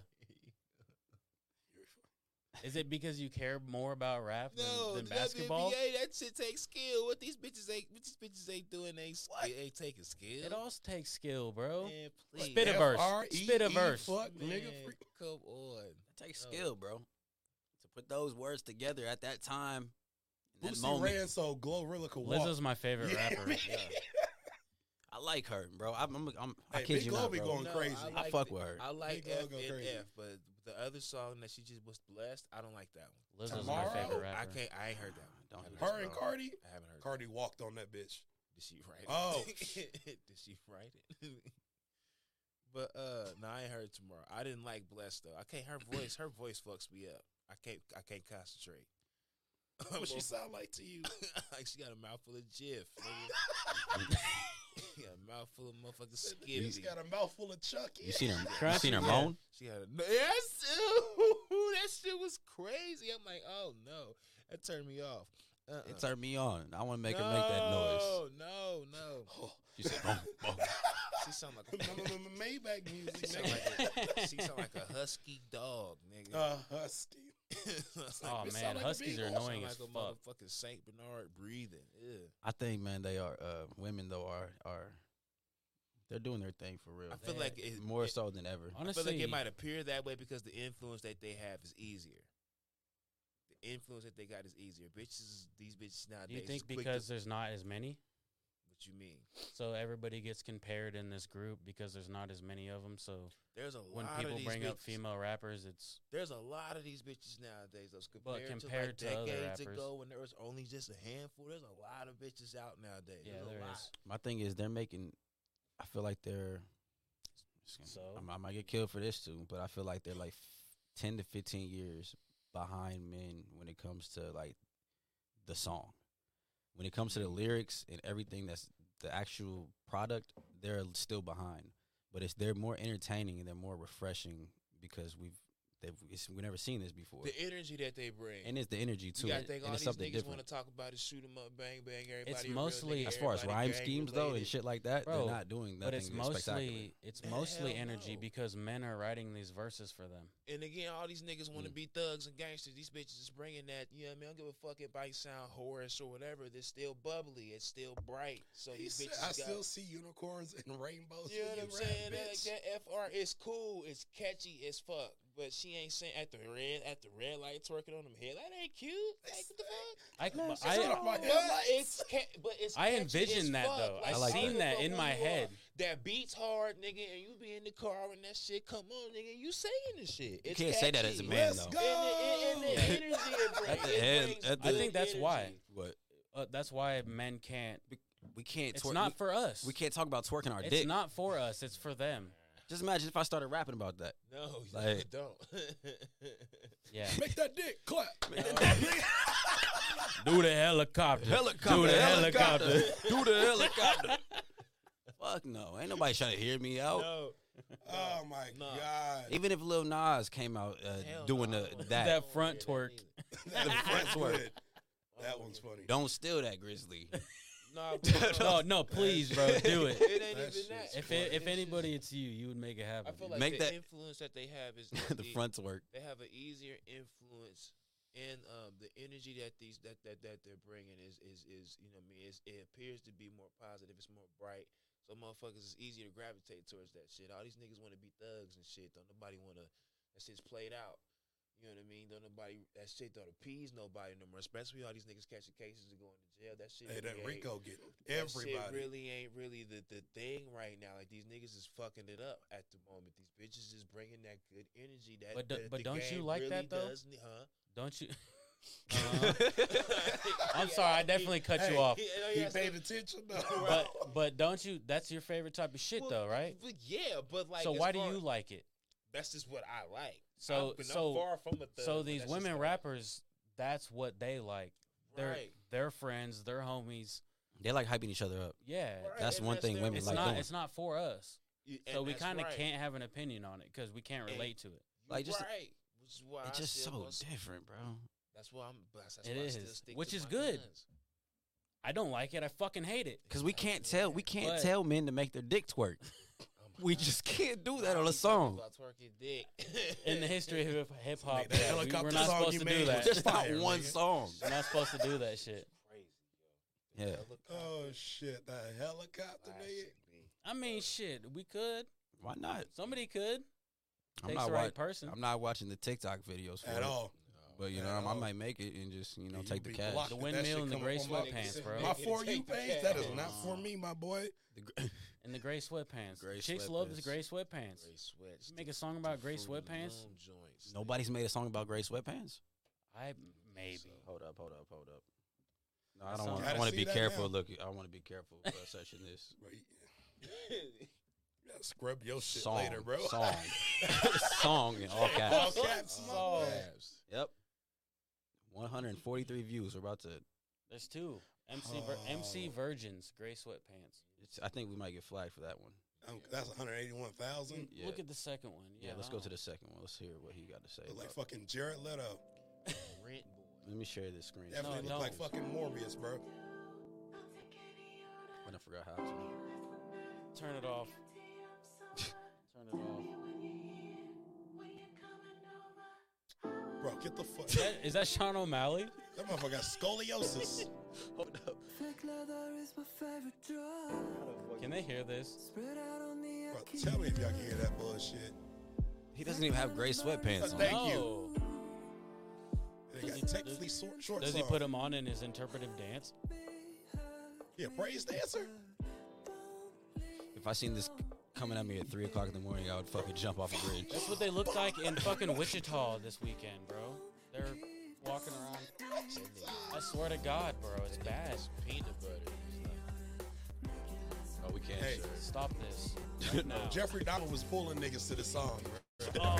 You're fu- Is it because you care more about rap than, No, than the basketball? W N B A, that shit takes skill. What these bitches ain't, what these bitches ain't doing, they ain't, they ain't taking skill. It also takes skill, bro. Man, please. Spit a verse. F R E E, Spit a verse. Fuck, Man, nigga. Freak. come on. It takes Oh. skill, bro. To put those words together at that time, in that Boosie moment. ran so Glorilla could walk. Lizzo's my favorite Yeah, rapper. man. I like her, bro. I'm, I'm, I'm I Hey, kid Big you Glow not, be bro. going crazy. I like fuck the- with her. I like Big Glow F go N crazy. F, but the other song that she just was blessed, I don't like that one. Lizzo's Tomorrow? my favorite I rapper. can't. I ain't heard that one. Don't I haven't hear Her heard and that. Cardi. I haven't heard. Cardi walked on that bitch. That. Did she write it? Oh. Did she write it? But uh, no, I ain't heard tomorrow. I didn't like blessed though. I can't. Her voice. Her voice fucks me up. I can't. I can't concentrate. What she sound like to you? Like she got a mouthful of Jif. Nigga. She got a mouthful of motherfucking Skippy. He's got a mouthful of Chucky. You seen her? You Crunchy, seen her yeah. moan? She got a yes. Ooh, that shit was crazy. I'm like, oh no, that turned me off. Uh-uh. It turned me on. I want to make her make that noise. No, no, Oh. She said, boom, boom. She sound like a Maybach she music, sound nigga. like a, she sound like a husky dog, nigga. Uh, Husky. Oh It man, sound like a huskies are beagle. annoying Sound as like a fuck. motherfucking Saint Bernard breathing. Ew. I think, man, they are uh, women though are are they're doing their thing for real. I feel They- like it, More it, so than ever. I Honestly, feel like it might appear that way because the influence that they have is easier. influence that they got is easier. Bitches, these bitches nowadays. Do you think is quick because to, there's not as many, what you mean? so everybody gets compared in this group because there's not as many of them? So There's a when lot people of these bring bitches. up female rappers, it's There's a lot of these bitches nowadays. Those But compared, compared to, to like other decades rappers. ago when there was only just a handful. There's a lot of bitches out nowadays. yeah, There's a there lot. is. My thing is they're making. I feel like they're. So? I, I might get killed for this too, but I feel like they're like ten to fifteen years behind men when it comes to like the song. When it comes to the lyrics and everything that's the actual product, they're still behind. But it's they're more entertaining and they're more refreshing because we've they've it's, we've never seen this before. The energy that they bring. And it's the energy too. You gotta and think all it's these something niggas different. want to talk about is shoot 'em up, bang bang. Everybody. It's a real mostly- nigga, As far as everybody rhyme gang schemes though and related. shit like that, Bro, they're not doing nothing But it's spectacular. mostly it's Man, mostly hell energy no. because men are writing these verses for them. And again, all these niggas want to Mm. be thugs and gangsters. These bitches is bringing that. You know what I mean? I don't give a fuck if I sound hoarse or whatever. It's still bubbly. It's still bright. So He these said, bitches I got. still see unicorns and rainbows. You know when what I'm rap, saying? That, bitch. that F R is cool. It's catchy as fuck. But she ain't saying at the red at the red light twerking on them head. That ain't cute. Like what the fuck? I, but Shut I, up, my But God. like, it's ca- but it's I catchy envision as that, fuck. though. I Like, like I that. give seen a that fuck in who my you head. are. That beats hard, nigga, and you be in the car when that shit come on, nigga. You saying this shit. You It's can't say that as a catchy. man Let's though. go. And the, and the energy it brings. At the it end- brings at the- I good think that's why. energy. What? Uh, that's why men can't. We can't It's twerk. not we, for us. we can't talk about twerking our It's dick. not for us. It's for them. Just imagine if I started rapping about that. No, Like- you don't. Yeah. Make that dick clap. Do the helicopter. Helicopter. Do the helicopter. helicopter. Do the helicopter. Fuck no. Ain't nobody trying to hear me out. no. Oh my Nah. God. Even if Lil Nas came out uh, Hell doing no, I the, don't wanna- that, I That don't wanna front hear twerk. that the front twerk. twerk. either. That one's funny. don't steal that Grizzly. Nah, bro, No, no, please, bro, do it. It ain't That even shit's that. If bro. it, if It's anybody, just- it's you. You would make it happen. I feel dude. like Make the that- influence that they have is the is- front twerk. They have an easier influence, and um, the energy that these that, that that they're bringing is is is you know what I mean it's, it appears to be more positive. It's more bright. So motherfuckers, it's easier to gravitate towards that shit. All these niggas want to be thugs and shit. Don't nobody want to. That shit's played out. You know what I mean? Don't nobody. That shit don't appease nobody no more. Especially all these niggas catching cases and going to jail. That shit. Hey, that really ain't- Rico getting that shit everybody. really ain't really the, the thing right now. Like these niggas is fucking it up at the moment. These bitches is bringing that good energy. That, But do- that but the don't you game like really that, though? does ne- huh? Don't you? I'm sorry, I definitely cut Hey, you off. He paid attention though. But but don't you? That's your favorite type of shit, Well, though, right? But yeah, but like. So as why do far- you like it? That's just what I like. So I'm, but I'm so far from a thug, so but these that's just women what I- rappers, that's what they like. They're Right. they're friends, they're homies. They like hyping each other up. Yeah, Right, That's and one thing their- women it's like not doing. it's not for us. You- So and we that's kind of right. can't have an opinion on it because we can't And- relate to it. You Like, just- right. Which is why It's I just still so gonna s- different, bro. That's why I'm. That's, that's It why I is, still stick which to is my good. guns. I don't like it. I fucking hate it. Because we can't tell we can't But- tell men to make their dick twerk. Oh my We God. just can't do Why that on you a talking song. about twerking dick? In the history of hip hop, Make that yeah, we, helicopter we're not song supposed you to made do was that. Just not Fire, one nigga. song. We're not supposed to do that shit. Crazy, yo. Yeah. Oh shit, that helicopter nigga. Classic, B. I mean, shit, we could. Why not? Somebody could. I'm Takes not, the right wa- person. I'm not watching the TikTok videos for At it. all. But you At know, I'm- I all. might make it and just you know You take the be cash. blocked The if that windmill shit and the come gray up on my- sweatpants, bro. My Take for you the page, that is cash. not for me, my boy. The gr- And the gray sweatpants. Gray Chicks love the sweatpants. gray sweatpants. Gray sweats. You make a song about gray Fruity sweatpants? Loom joints. Nobody's made a song about gray sweatpants. I maybe. Hold up, hold up, hold up. No, I That don't song- want. I Gotta want to see be that careful. now. Look, I want to be careful uh, searching this Bro, you- you gotta scrub your shit song. later, bro. Song, song in all All caps. caps, my Song. boy. Abs. Yep. one hundred forty-three views. We're about to. There's two. M C Vir- M C Oh. Virgins, gray sweatpants. It's, I think we might get flagged for that one. Um, that's one hundred eighty-one thousand. Yeah. Look at the second one. Yeah, Yeah, let's I go to don't- the second one. Let's hear what he got to say. Look like about- fucking Jared Leto. Rent boy. Let me share this screen. Definitely No, look like don't. fucking Morbius, bro. And I forgot how to. Turn it off. Turn it off. Bro, get the fuck. Is that, is that Sean O'Malley? That motherfucker got scoliosis. Hold up. Can they hear this? Bro, tell me if y'all can hear that bullshit. He doesn't even have gray sweatpants on. Thank you. no. They Does got he- technically short, short Does he songs. put him on in his interpretive dance? Yeah, praise dancer. If I seen this coming at me at three o'clock in the morning, I would fucking jump off a bridge. That's what they looked like in fucking Wichita this weekend, bro. They're walking around. I swear to God, bro, it's bad. Peanut butter. Oh, we can't. Hey. share. Stop this right now. Jeffrey Dahmer was pulling niggas to the song. Bro. Oh,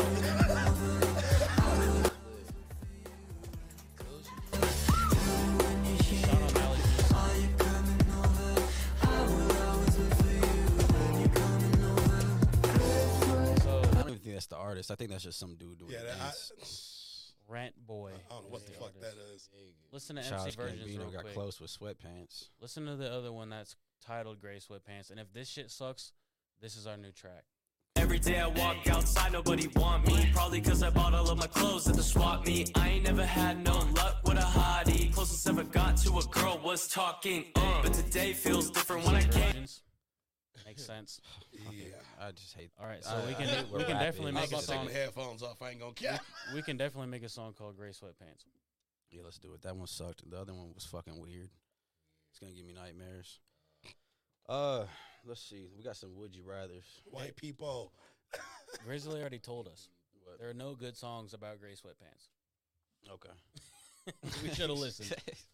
Sean O'Malley's new song. So, I don't even think that's the artist. I think that's just some dude doing Yeah, a that, I, dance. Rant Boy. I don't know what the is fuck artist. that is. Listen to M C Childish Versions real Gambino got quick. close with sweatpants. Listen to the other one that's titled Gray Sweatpants. And if this shit sucks, this is our new track. Every day I walk outside, nobody want me. Probably cause I bought all of my clothes at the swap meet. I ain't never had no luck with a hottie. Closest ever got to a girl was talking. Uh, but today feels different when I came. Versions. Makes sense. Yeah. I just hate. All right, so I- we can I- we we're can rapping. definitely I was make a about to take song. my headphones off. I ain't gonna care. We can definitely make a song called Gray Sweatpants. Yeah, let's do it. That one sucked. The other one was fucking weird. It's gonna give me nightmares. Uh, let's see. We got some would you rather's. White people. Grizzly already told us What? there are no good songs about gray sweatpants. Okay. We should have listened.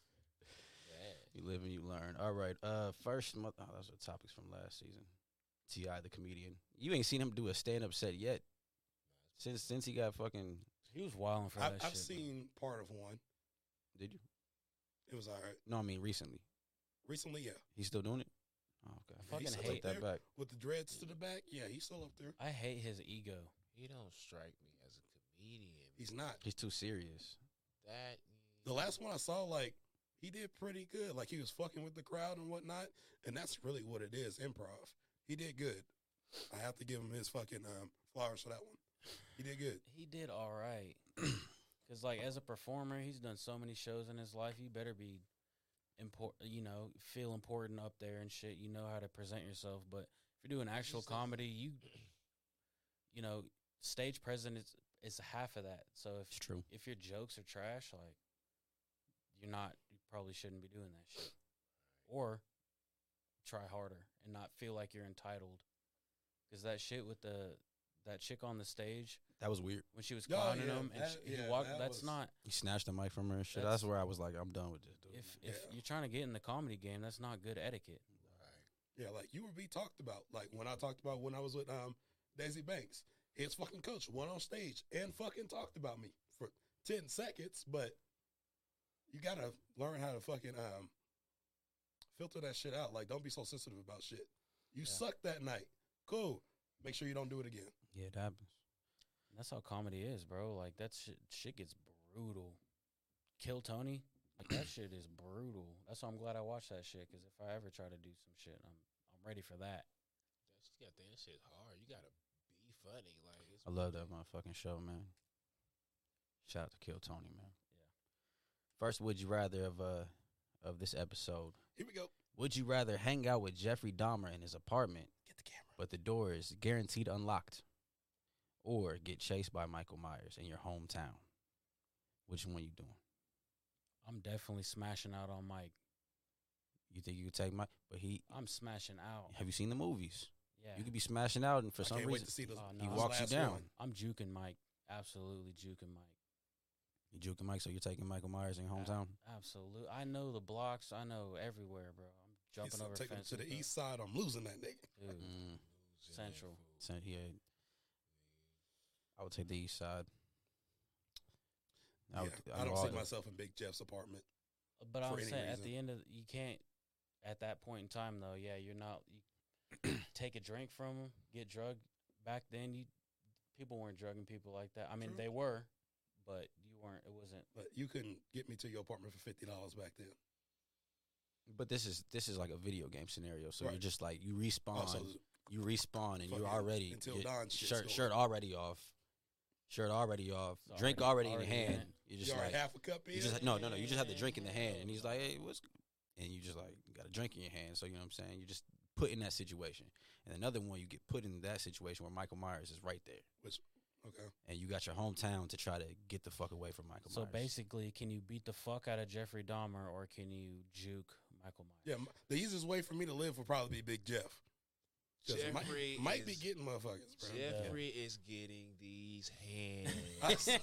You live and you learn. All right. Uh, first month. Oh, those are topics from last season. T I the comedian. You ain't seen him do a stand up set yet. Since since he got fucking. He was wilding for I, that I've shit. seen part of one. Did you? It was all right. No, I mean recently. Recently, yeah. He's still doing it. Oh, okay. I fucking He's hate Take that there. back. With the dreads to the back, yeah, he's still up there. I hate his ego. He don't strike me as a comedian. He's not. He's too serious. That The last one I saw, like, he did pretty good. Like, he was fucking with the crowd and whatnot. And that's really what it is, improv. He did good. I have to give him his fucking um, flowers for that one. He did good. He did all right. Because, like, as a performer, he's done so many shows in his life. You better be, important, you know, feel important up there and shit. You know how to present yourself. But if you're doing actual He's not- comedy, you, you know, stage presence is, is half of that. So if It's true. if your jokes are trash, like, you're not, you probably shouldn't be doing that shit. Or try harder and not feel like you're entitled. Because that shit with the, that chick on the stage, That was weird. when she was Oh, clowning yeah, him and that- she, he yeah, walked, that that's was- not, He snatched the mic from her and shit. That's- That's, where I was like, I'm done with this dude. if if Yeah. you're trying to get in the comedy game, that's not good etiquette. Yeah, like, you would be talked about. Like, when I talked about when I was with um Daisy Banks, his fucking coach went on stage and fucking talked about me for ten seconds. But you got to learn how to fucking um filter that shit out. Like, don't be so sensitive about shit. You Yeah. sucked that night. Cool. Make sure you don't do it again. Yeah, it happens. That's how comedy is, bro. Like that shit, shit gets brutal. Kill Tony, like that shit is brutal. That's why I'm glad I watched that shit. Because if I ever try to do some shit, I'm I'm ready for that. that's you got that shit hard. You gotta be funny. Like it's I love that motherfucking show, man. Shout out to Kill Tony, man. Yeah. First, would you rather of uh of this episode? Here we go. Would you rather hang out with Jeffrey Dahmer in his apartment, Get the camera. but the door is guaranteed unlocked, or get chased by Michael Myers in your hometown? Which one you doing? I'm definitely smashing out on Mike. You think you could take Mike? But he, I'm smashing out. have you seen the movies? Yeah. You could be smashing out, and for I some can't wait reason to see the, Oh, no. he this walks you last down. one. I'm juking Mike. Absolutely juking Mike. You juking Mike, so you're taking Michael Myers in your hometown. Absolutely. I know the blocks. I know everywhere, bro. I'm He jumping said, over take him fences. to the bro. east side. I'm losing that nigga. Dude, Mm, Central. so yeah, I would take the east side. I, would, Yeah, I I know don't all see the- myself in Big Jeff's apartment. But for I'm any saying at reason. the end of you can't at that point in time though. Yeah, you're not. You take a drink from them, get drugged. Back then, you people weren't drugging people like that. I mean, True. they were, but you weren't. It wasn't. But you couldn't get me to your apartment for fifty dollars back then. But this is this is like a video game scenario, so you're Right. just like you respawn, Also, you respawn, and you're fucking already Until your Dawn shit's shirt going. shirt already off, shirt already off, It's drink already- already, already in in hand. hand. You're You just already like half a cup in. you just no no no. You just have the drink in the hand, and he's like, hey, what's, and you just like got a drink in your hand. So you know what I'm saying. You just put in that situation, and another one you get put in that situation where Michael Myers is right there. Okay. and you got your hometown to try to get the fuck away from Michael So Myers. basically, can you beat the fuck out of Jeffrey Dahmer or can you juke Michael Myers? Yeah, m- the easiest way for me to live would probably be Big Jeff. 'Cause Jeffrey might, might be is- getting motherfuckers, bro. Jeffrey is getting these hands. I swear.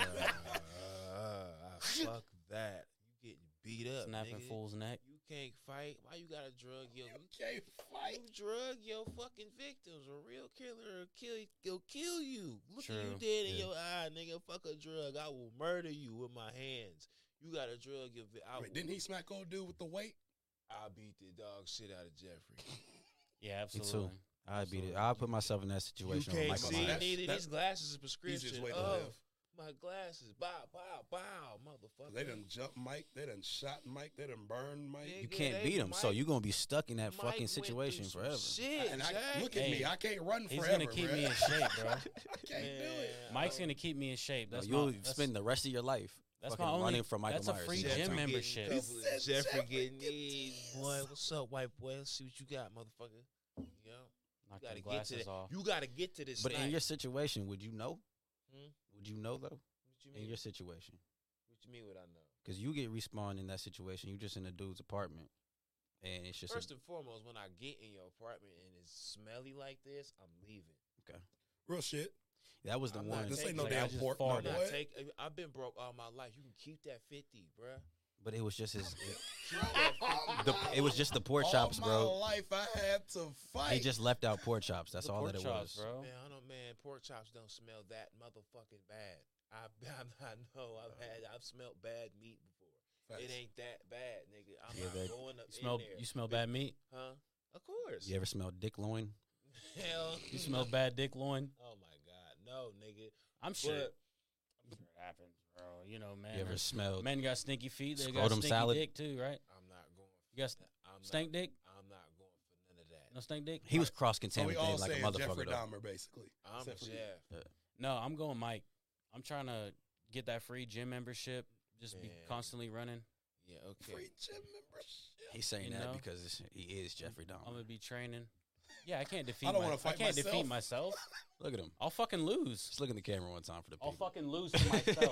uh, fuck that. You getting beat up, Snapping nigga. fool's neck. You can't fight. Why you gotta drug your? You can't fight. You drug your fucking victims. A real killer will kill will kill you. Look at you True. dead in Yeah. your eye, nigga. Fuck a drug. I will murder you with my hands. You gotta drug your. Vi- I Wait, will- didn't he smack old dude with the weight? I beat the dog shit out of Jeffrey. Yeah, Me too. absolutely. I'd beat it. I'll put myself in that You situation. with can't Michael see Myers. neither. That's- These glasses is Easiest prescription. way to Oh, live. my glasses. Bow, bow, bow, motherfucker. They done jumped Mike. They done shot Mike. They done burned Mike. Nigga, You can't they- beat him, so Mike- you're gonna be stuck in that Mike fucking went situation through some forever. Shit, And I, Jack. look at Hey, me. I can't run He's forever. gonna keep bruh. me in shape, bro. I can't do it. Man, Mike's I- gonna keep me in shape. No, That's you'll my, that's, spend the rest of your life that's fucking my only. running from Michael that's a Myers. free Yeah, Jeffrey gym getting membership. couple- He said Jeffrey Jeffrey getting get these. these. Boy, what's up, white boy? Let's see what you got, motherfucker. You know, Knock you the gotta get to glasses that. off. You gotta get to this. But in night. your situation, would you know? Hmm? Would you know though? what you In mean? your situation, What you mean? What I know? because you get respawned in that situation. You just in a dude's apartment, and it's just First a, and foremost, when I get in your apartment and it's smelly like this, I'm leaving. Real shit. that was the I'm not one. This ain't taking- no Like, I damn just pork, farted. my I'm not boy. take, I've been broke all my life. You can keep that fifty, bruh. But it was just his. Keep that fifty. the, it was just the pork All chops, my bro. life I had to fight. He just left out pork chops. That's The all pork that it chops, was. bro. Man, I don't man, pork chops don't smell that motherfucking bad. I I, I know I've had I've smelled bad meat before. Facts. It ain't that bad, nigga. I'm Yeah, not that- going up You smell. in there. You smell bad meat. Huh? Of course. You ever smell dick loin? Hell. You smell bad dick loin. Oh my god, no, nigga. I'm sure. But I'm sure it happens, bro. You know, man. You ever smelled? Men got stinky feet. They got Scrotum stinky salad? dick too, right? I'm not going. For You got that. I'm Stank not, dick? I'm not going for none of that. No stink dick. He was cross So we all contaminated like a saying motherfucker. Jeffrey Though. Dahmer, basically. I'm Except for you. Jeff. No, I'm going Mike. I'm trying to get that free gym membership. Just be Man. constantly running. Yeah. Okay. Free gym membership. He's saying You that know? because it's, he is Jeffrey I'm Dahmer. gonna be training. Yeah, I can't defeat. I don't my, wanna fight I can't defeat myself. myself. Look at him. I'll fucking lose. Just look in the camera one time for the I'll people. fucking lose to myself.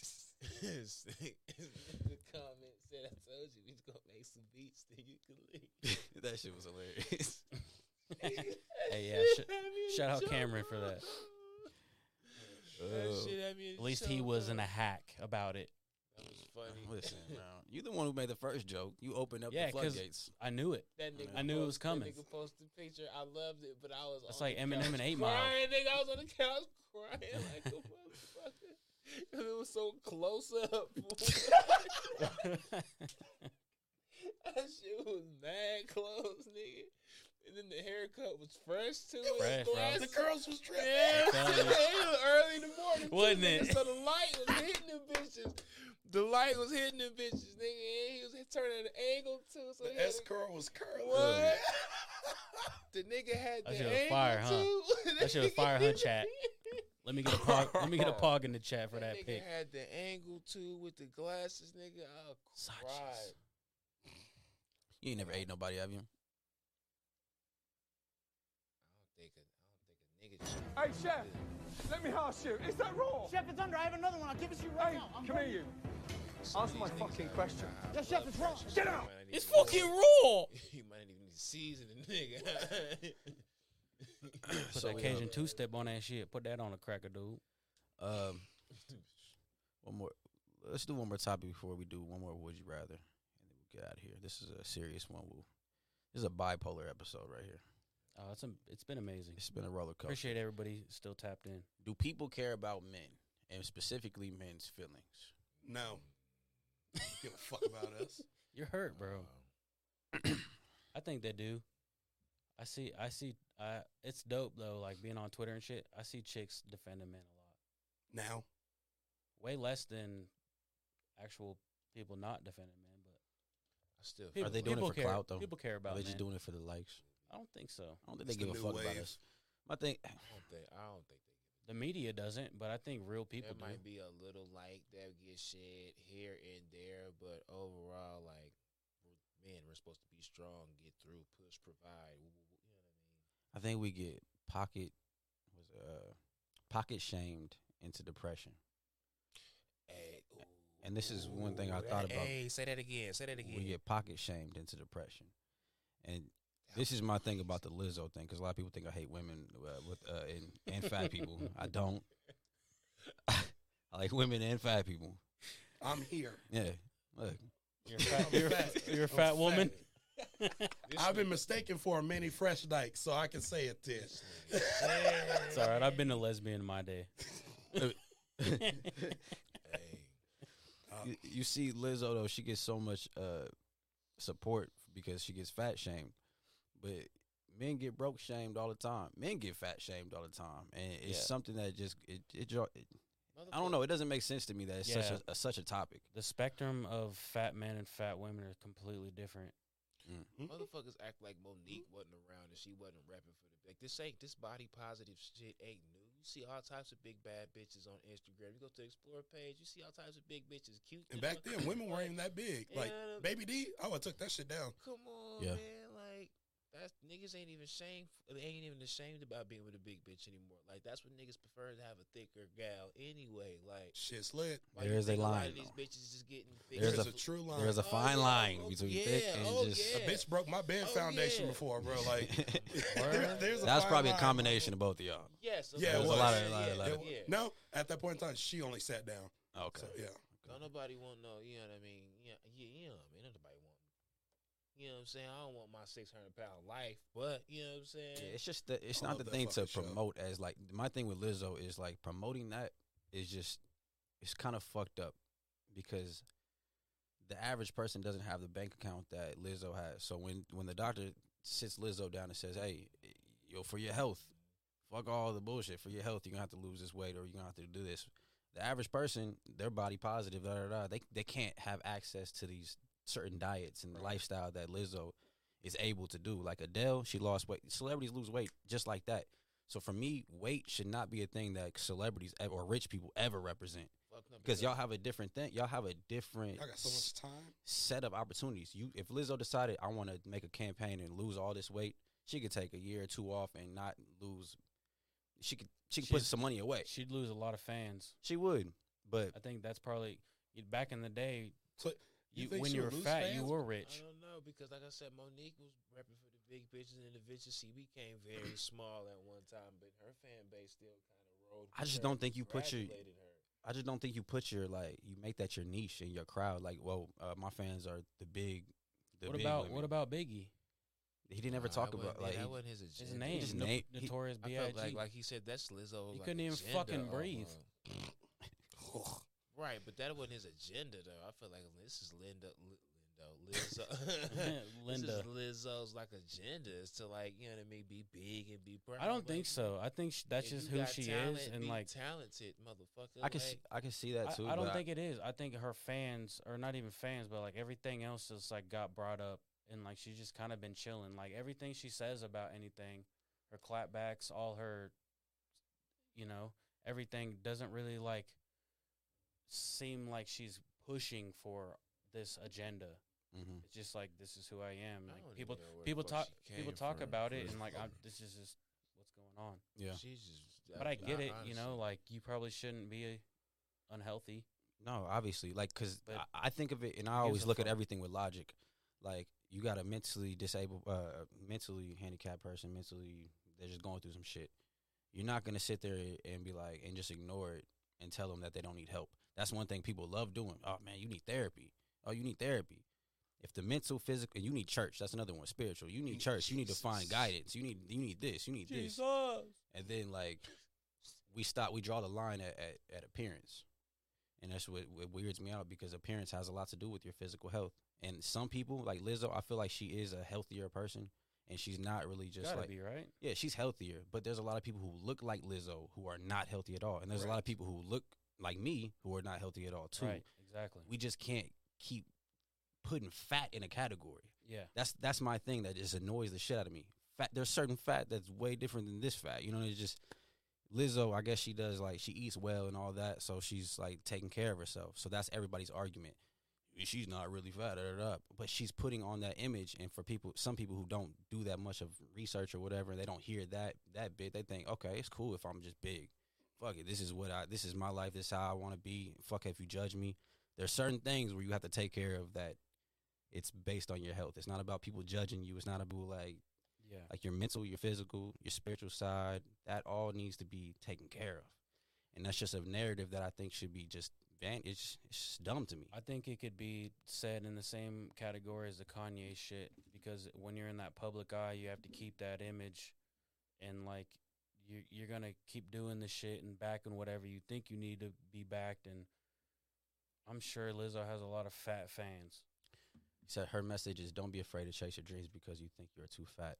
The comment said, "I told you we was gonna make some beats, then you can leave." That shit was hilarious. Hey, yeah. Sh- shout out Cameron for that. That Oh. shit had me in At least he choke, wasn't bro. a hack about it. That was funny. Listen, bro. You the one who made the first joke. You opened up Yeah, the 'cause floodgates. I knew it. That nigga I knew it was post- coming. That nigga posted a picture. I loved it, but I was. That's on like the Eminem couch and eight Mile. Crying, nigga. I was on the couch crying like a motherfucker. 'Cause it was so close up. That shit was mad close, nigga. And then the haircut was fresh too. and Fresh, the bro. glasses- The girls was tripping. Yeah, I'm telling you. it was early in the morning, too, Wasn't nigga, it? So the light was hitting them bitches. The light was hitting them bitches, nigga. And he was turning an angle too. So he The had S a- curl was curling. What? The nigga had That the shit was angle fire, huh? too. That shit was fire, huh, chat? Let me get a pog. Let me get a pog in the chat for that nigga pic. had the angle too with the glasses, nigga. I Such cried. You ain't never ate nobody, have you? I don't think a, I don't think a nigga. Hey, should- chef, let me ask you, is that raw? Chef, it's under. I have another one. I'll give it to you right Hey, now. I'm come here, ready. you. Some of Answer my these niggas fucking out here, question. nah, Yes, blood chef, it's wrong. pressure, Get you out. might not It's even fucking know- raw. You might not even need to season the nigga. Put So that we, Cajun uh, two step on that shit. Put that on a cracker, dude. Um, one more. Let's do one more topic before we do one more. Would you rather? And then we'll get out of here. This is a serious one. We'll, this is a bipolar episode right here. Oh, it's a, it's been amazing. It's been a roller coaster. Appreciate everybody still tapped in. Do people care about men and specifically men's feelings? No. Give a fuck about us. You're hurt, bro. I think they do. I see. I see. I. It's dope though. Like being on Twitter and shit. I see chicks defending men a lot. Now. Way less than actual people not defending men. But I still. people, Are they doing it people for care, clout, though? People care Are about. they men. just doing it for the likes? I don't think so. I don't think It's they the give a new fuck about wave. us. My thing, I don't think. I don't think they. The media doesn't, but I think real people There do. might be a little light that get shed here and there, but overall, like, we're, man, we're supposed to be strong, get through, push, provide. w- w- You know what I mean? I think we get pocket was uh pocket shamed into depression. Hey, ooh, And this is one thing I ooh, thought that- about. Hey, say that again. Say that again. We get pocket shamed into depression. And this is my thing about the Lizzo thing, because a lot of people think I hate women uh, with uh, and, and fat people. I don't. I like women and fat people. I'm here. Yeah, look. You're a fat, I'm you're, fat. you're a I'm fat woman. This I've been nigga- mistaken for a mini Fresh Dyke, so I can say it this. this nigga- It's all right. I've been a lesbian in my day. Hey, You, you see Lizzo though, she gets so much uh, support because she gets fat shamed, but men get broke shamed all the time. Men get fat shamed all the time, and it's Yeah. something that just it, it, dro- it I don't know. It doesn't make sense to me that it's such Yeah. a, a such a topic. The spectrum of fat men and fat women are completely different. Motherfuckers act like Monique wasn't around and she wasn't rapping for the like. This ain't this body positive shit ain't new. You see all types of big bad bitches on Instagram. You go to the Explore page, you see all types of big bitches, cute. And than back fuck. then, women weren't even that big. Like Yeah. Baby D, I would have took that shit down. Come on, Yeah. man. Like that's niggas ain't even ashamed. They ain't even ashamed about being with a big bitch anymore. Like that's what niggas prefer to have a thicker gal anyway. Like Shit's lit. why There you is a think lot line, of these though. bitches just getting There's bigger? There's a true line. There's a Oh, fine yeah. line Oh, between yeah. thick and Oh, just. A yeah. bitch broke my bed Oh, foundation yeah. before, bro. Like, Word? there's a That's fine probably a line. combination of both of y'all. Yes, Yeah, it okay, was. yeah, A lot of- yeah, lot of- lot yeah, of- yeah. No, at that point in time, she only sat down. Okay. So, yeah. Don't nobody want no, you know what I mean? Yeah, yeah, you know what I mean? Don't nobody want, you know what I'm saying? I don't want my six hundred pound life, but, you know what I'm saying? Yeah, it's just the, it's I not love the that thing to fucking show. promote as like my thing with Lizzo is like promoting that is just it's kind of fucked up because the average person doesn't have the bank account that Lizzo has. So when when the doctor sits Lizzo down and says, "Hey, yo, for your health, fuck all the bullshit. For your health, you're gonna have to lose this weight or you're gonna have to do this." The average person, they're body positive, da da da. They they can't have access to these certain diets and lifestyle that Lizzo is able to do. Like Adele, she lost weight. Celebrities lose weight just like that. So for me, weight should not be a thing that celebrities ever, or rich people ever represent Fuck no, because y'all have a different thing. Y'all have a different I got so much time. set of opportunities. You, if Lizzo decided I want to make a campaign and lose all this weight, she could take a year or two off and not lose. She could she could put She's- some money away. She'd lose a lot of fans. She would, but I think that's probably back in the day. So, you You, think when she you would were lose fat, you fans? were I rich. don't know because, like I said, Monique was repping for the big bitches, and eventually she became very small at one time, but her fan base still kind of rolled. I just with her don't and think you put your- congratulated her. I just don't think you put your like you make that your niche in your crowd. Like, well, uh, my fans are the big. The What big about women. what about Biggie? He didn't ever Nah, talk that about wasn't- like that he- wasn't his agenda. His name, just No- name- he- Notorious I B I felt like, G. like he said, that's Lizzo. He like, couldn't even agenda fucking breathe. almost. Right, but that wasn't his agenda though. I feel like this is Linda, Li- Lindo, Lizzo. Linda. This is Lizzo's like agenda is to like you know what I mean, be big and be proud. I don't Like, think so. I think sh- that's if just you who got she talent, is, and be like talented motherfucker. I can like, see, I can see that I, too. I don't but think it is. I think her fans, or not even fans, but like everything else is like got brought up, and like she's just kind of been chilling. Like everything she says about anything, her clapbacks, all her, you know, everything doesn't really like seem like she's pushing for this agenda. Mhm. It's just like this is who I am. I Like don't people, even know where the people fuck talk, she people came talk from, about it, first and like of I'm, all. this is just what's going on. Yeah. she's just. But I get it, honestly. you know, like you probably shouldn't be uh, unhealthy. No, obviously, like, cause But I, I think of it, and I gives always a look at fuck? everything with logic. Like, you got a mentally disabled, uh, mentally handicapped person, mentally they're just going through some shit. You're not gonna sit there and be like, and just ignore it and tell them that they don't need help. That's one thing people love doing. Oh man, you need therapy. Oh, you need therapy. If the mental, physical, and you need church. That's another one. Spiritual. You need church. You need to find Jesus. guidance. You need you need this. You need this. And then like we stop. We draw the line at, at, at appearance, and that's what, what weirds me out because appearance has a lot to do with your physical health. And some people like Lizzo, I feel like she is a healthier person, and she's not really just Gotta like be right. yeah, she's healthier. But there's a lot of people who look like Lizzo who are not healthy at all, and there's a lot of people who look like me who are not healthy at all too. Right. Exactly. We just can't keep putting fat in a category. Yeah. That's that's my thing that just annoys the shit out of me. Fat, there's certain fat that's way different than this fat. You know, it's just Lizzo. I guess she does like she eats well and all that, so she's like taking care of herself. So that's everybody's argument. She's not really fat, da, da, da. But she's putting on that image. And for people, some people who don't do that much of research or whatever, they don't hear that that bit. They think, okay, it's cool if I'm just big. fuck it, this is what I, this is my life, this is how I want to be. Fuck if you judge me. There's certain things where you have to take care of that. It's based on your health. It's not about people judging you. It's not about like, Yeah. like your mental, your physical, your spiritual side. That all needs to be taken care of, and that's just a narrative that I think should be just van. It's it's just dumb to me. I think it could be said in the same category as the Kanye shit, because when you're in that public eye, you have to keep that image, and like you you're gonna keep doing the shit and backing whatever you think you need to be backed. And I'm sure Lizzo has a lot of fat fans. He said her message is don't be afraid to chase your dreams because you think you're too fat.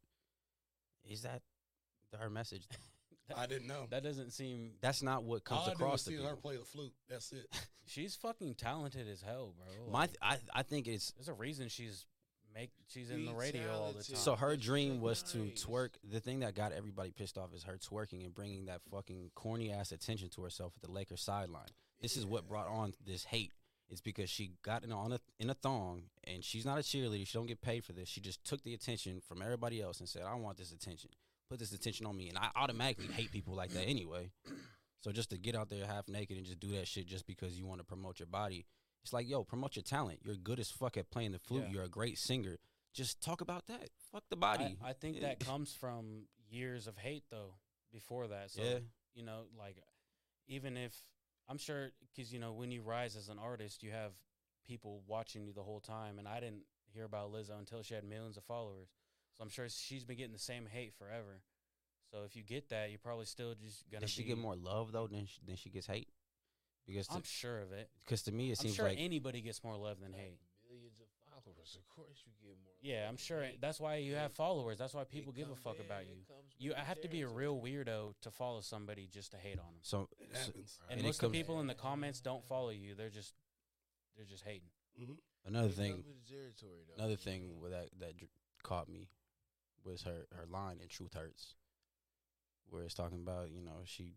Is that the- her message? I didn't know. That doesn't seem. That's not what comes All I across do to is see her people. play the flute. That's it. She's fucking talented as hell, bro. My Like, th- I I think it's there's a reason she's make she's in Be the radio all the talented. time. so her It's dream was to nice. twerk. The thing that got everybody pissed off is her twerking and bringing that fucking corny ass attention to herself at the Lakers sideline. This is what brought on this hate. It's because she got in on a in a thong and she's not a cheerleader. She don't get paid for this. She just took the attention from everybody else and said, "I want this attention. Put this attention on me." And I automatically hate people like that anyway. So just to get out there half naked and just do that shit just because you want to promote your body, it's like, yo, promote your talent. You're good as fuck at playing the flute. Yeah. You're a great singer. Just talk about that. Fuck the body. I, I think Yeah. that comes from years of hate, though. Before that, so Yeah. you know, like even if I'm sure, because you know, when you rise as an artist, you have people watching you the whole time. And I didn't hear about Lizzo until she had millions of followers. So I'm sure she's been getting the same hate forever. So if you get that, you're probably still just gonna. Does she be, get more love though than she, than she gets hate? Because I'm to, sure of it. cause to me it I'm seems sure like anybody gets more love than hate. Millions of followers. Of course, you get more. Yeah, love I'm than sure hate. that's why you have followers. That's why people It give a comes- fuck yeah, about it you. comes with You the have to be a territory. real weirdo to follow somebody just to hate on them. so. It so- happens. And, And it most of the comes- people in the comments don't follow you. They're just they're just hating. hmm another It thing, comes with the territory, though. another thing with that that dr- caught me was her her line in Truth Hurts, where it's talking about, you know, she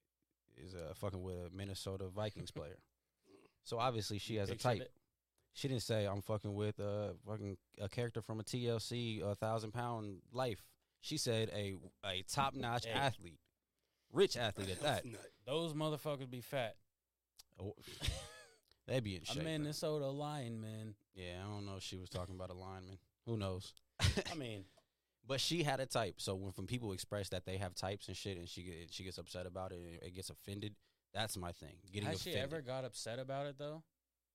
is uh, fucking with a Minnesota Vikings player. So obviously she has a Pictured type. it. She didn't say I'm fucking with a fucking a character from a T L C, a thousand pound life. She said a a top notch Hey. athlete, rich athlete at that. Those motherfuckers be fat. Oh, they be in A shape. Minnesota lineman. Yeah, I don't know if she was talking about a lineman. Who knows? I mean, But she had a type. So when from people express that they have types and shit, and she get, she gets upset about it, and it gets offended. That's my thing. Getting has she offended. ever got upset about it though?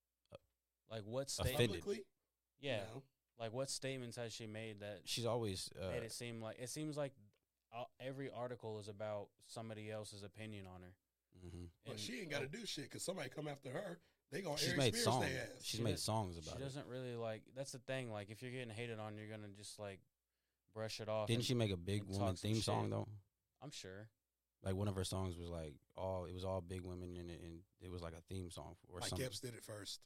Like what Offended. statement? Publicly? Yeah. No. Like what statements has she made that She's always. Uh, made it seem like it seems like uh, every article is about somebody else's opinion on her. mhm. But And- she ain't got to do shit because somebody come after her. They gonna She's air made Spears songs. they ass. She's She made does- songs She about it. doesn't really like. That's the thing. Like if you're getting hated on, you're gonna just like brush it off. Didn't and- she make a big and woman talk some theme song shit. though? I'm sure. Like one of her songs was like all. It was all big women in it, and it was like a theme song or Mike something. Epps did it first.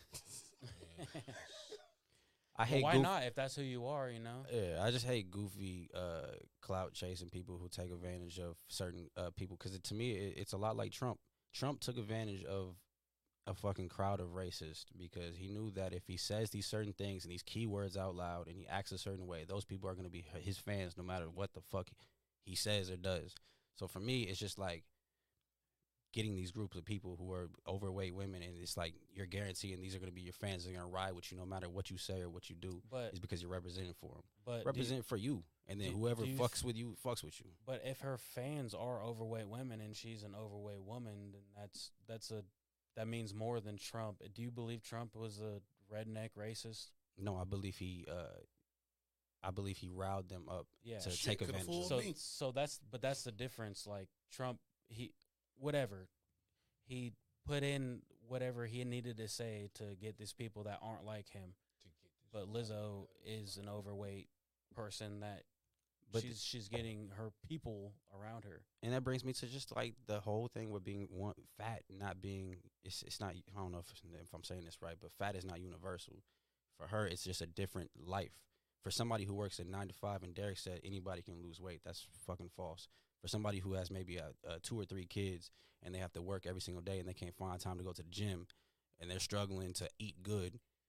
I hate. Why goof- not? If that's who you are, you know. Yeah, I just hate goofy uh, clout chasing people who take advantage of certain uh, people. Because to me, it, it's a lot like Trump. Trump took advantage of a fucking crowd of racists because he knew that if he says these certain things and these keywords out loud and he acts a certain way, those people are going to be h- his fans no matter what the fuck he says or does. So for me, it's just like getting these groups of people who are overweight women, and it's like you're guaranteeing these are going to be your fans. They're going to ride with you no matter what you say or what you do. But Is because you're representing for them. but do- Represent for you, and then do- whoever do you fucks f- with you fucks with you. But if her fans are overweight women and she's an overweight woman, then that's that's a that means more than Trump. Do you believe Trump was a redneck racist? No, I believe he. Uh, I believe he riled them up Yeah. to Shit take coulda advantage. fooled of So me. so that's but that's the difference. Like Trump, he whatever he put in whatever he needed to say to get these people that aren't like him. But Lizzo is an overweight person that But she's she's getting her people around her. And that brings me to just like the whole thing with being one, fat, not being. It's it's not. I don't know if if I'm saying this right, but fat is not universal. For her, it's just a different life. For somebody who works at nine to five, and Derek said anybody can lose weight. That's fucking false. For somebody who has maybe a, a two or three kids and they have to work every single day and they can't find time to go to the gym, and they're struggling to eat good,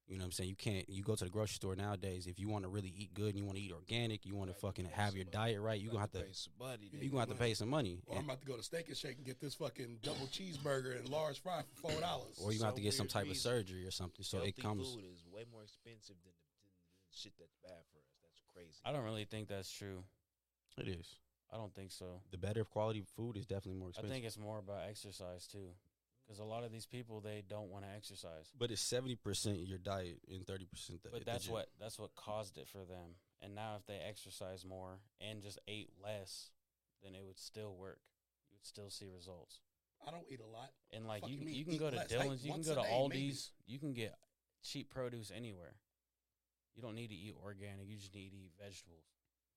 You know what I'm saying? You can't. You go to the grocery store nowadays. If you want to really eat good and you want to eat organic, you want to fucking have your diet right. You gonna have to. pay somebody. You gonna have to pay some money. Or I'm about to go to Steak and Shake and get this fucking double cheeseburger and large fry for four dollars. Or you gonna have to get some weird type of reason. surgery or something. So Healthy it comes. food is way more expensive than the, than the shit that's bad for us. That's crazy. I don't really think that's true. It is. I don't think so. The better quality food is definitely more I expensive. think it's more about exercise too, because a lot of these people they don't want to exercise. But it's seventy percent your diet and thirty percent the. But the that's gym. what that's what caused it for them. And now if they exercise more and just ate less, then it would still work. You would still see results. I don't eat a lot. And like Fuck you, you can mean, you can eat go to less? Like, Dillon's, you can once go a to day, Aldi's, maybe. you can get cheap produce anywhere. You don't need to eat organic. You just need to eat vegetables.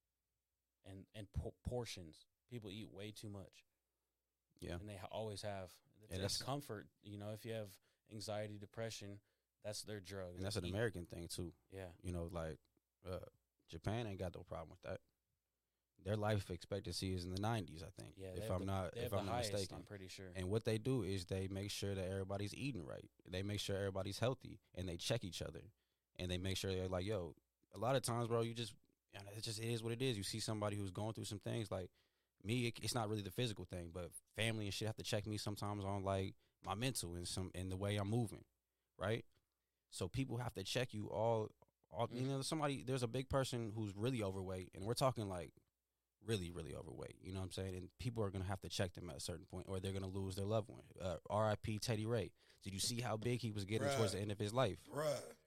And and po- portions. People eat way too much. Yeah. And they ha- always have. It's, And it's that's- comfort. You know, if you have anxiety, depression, that's their drug. And that's an Eat- American thing too. Yeah. You know, like uh, Japan ain't got no problem with that. Their life expectancy is in the nineties, I think. Yeah. they if have I'm the- not, they if have I'm the not highest, mistaken. I'm pretty sure. And what they do is they make sure that everybody's eating right. They make sure everybody's healthy, and they check each other, and they make sure they're like, yo. A lot of times, bro, you just, you know, it just it is what it is. You see somebody who's going through some things like me. It, it's not really the physical thing, but family and shit have to check me sometimes on like my mental and some and the way I'm moving, right? So people have to check you all. all You know, somebody there's a big person who's really overweight, and we're talking like really, really overweight. You know what I'm saying? And people are gonna have to check them at a certain point, or they're gonna lose their loved one. Uh, R I P Teddy Ray. Did you see how big he was getting towards the Bruh. end of his life? Bruh.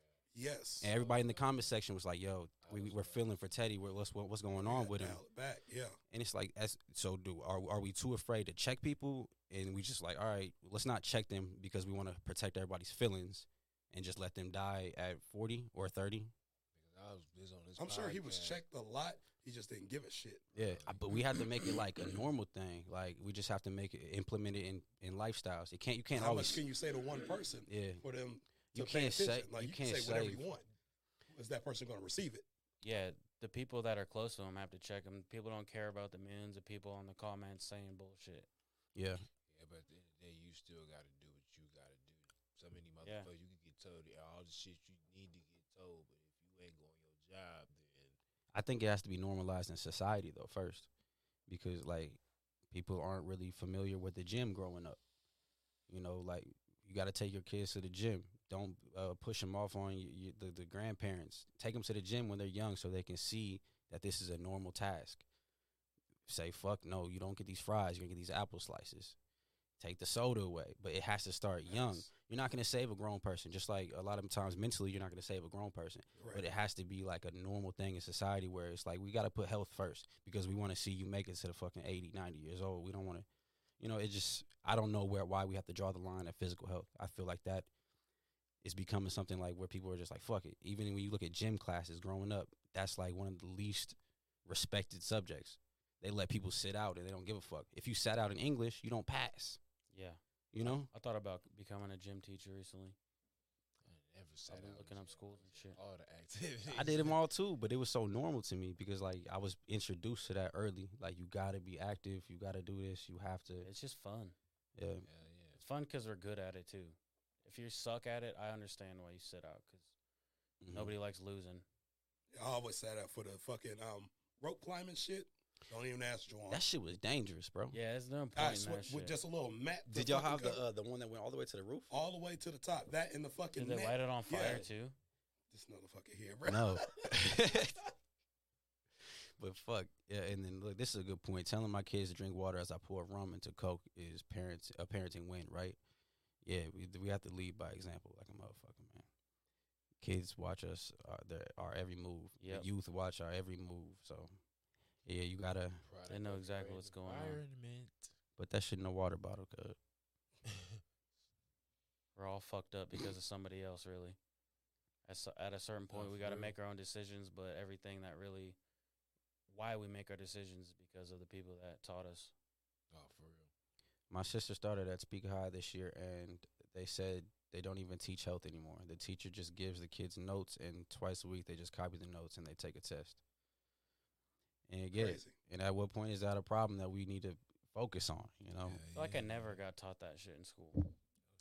Yes. And everybody in the comment section was like, "Yo, we, we're feeling for Teddy. We're, what's what, what's going on with him?" Dial it back. Yeah. And it's like, as, so do are are we too afraid to check people? And we just like, all right, let's not check them because we want to protect everybody's feelings, and just let them die at forty or thirty. Because I was this on this I'm sure he was podcast. checked a lot. He just didn't give a shit. Yeah, I- but we have to make it like a normal thing. Like we just have to make it implement it in, in lifestyles. It can't you can't How always much can you say to one person yeah. for them to You pay can't say- attention? Like you you, can can't say whatever say- you want. Is that person going to receive it? Yeah, the people that are close to him have to check him. People don't care about the millions of people on the comments saying bullshit. Yeah, Yeah, but at the end of the day, you still got to do what you got to do. So many Yeah. motherfuckers, you can get told all the shit you need to get told, but if you ain't going your job, then I think it has to be normalized in society though first, because like people aren't really familiar with the gym growing up. You know, like you got to take your kids to the gym. Don't uh, push them off on you, you, the the grandparents. Take them to the gym when they're young so they can see that this is a normal task. Say fuck no, you don't get these fries. You're gonna get these apple slices. Take the soda away, but it has to start young. Yes. You're not gonna save a grown person. Just like a lot of times mentally, you're not gonna save a grown person. Right. But it has to be like a normal thing in society where it's like we got to put health first because we want to see you make it to the fucking eighty, ninety years old. We don't want to, you know, it just, I don't know where, why we have to draw the line at physical health. I feel like that is becoming something like where people are just like, fuck it. Even when you look at gym classes growing up, that's like one of the least respected subjects. They let people sit out and they don't give a fuck. If you sat out in English, you don't pass, Yeah. you know? I thought about becoming a gym teacher recently. I never sat I've been out looking in up jail. schools and shit. All the activities. I did them all too, but it was so normal to me because like I was introduced to that early. Like you got to be active, you got to do this, you have to. It's just fun. Yeah, Hell yeah. It's fun because we're good at it too. If you suck at it, I understand why you sit out because Mhm. nobody likes losing. I always sat out for the fucking um, rope climbing shit. Don't even ask Juwan. That shit was dangerous, bro. Yeah, it's no point I in swear, that shit. with just a little mat. to Did y'all fucking have the cover- uh, the one that went all the way to the roof? all the way to the top? That in the fucking Did they net. light it on fire Yeah. too? This motherfucker here, bro. No. But fuck yeah, and then look, this is a good point. Telling my kids to drink water as I pour rum into Coke is parents a parenting win, right? Yeah, we we have to lead by example, like a motherfucker, man. Kids watch us, uh, their, our every move. Yep. The youth watch our every move. So yeah, you gotta Product They know of exactly great what's going on. environment. put that shit in a water bottle, cuz. We're all fucked up because of somebody else, really. At, s- at a certain point, Oh, we for got to real. make our own decisions, but everything that really, why we make our decisions is because of the people that taught us. Oh, for real. My sister started at Speak High this year, and they said they don't even teach health anymore. The teacher just gives the kids notes, and twice a week they just copy the notes and they take a test. And you get it. Crazy. And at what point is that a problem that we need to focus on? You know, Yeah, I feel like I yeah. never got taught that shit in school. Oh, shit.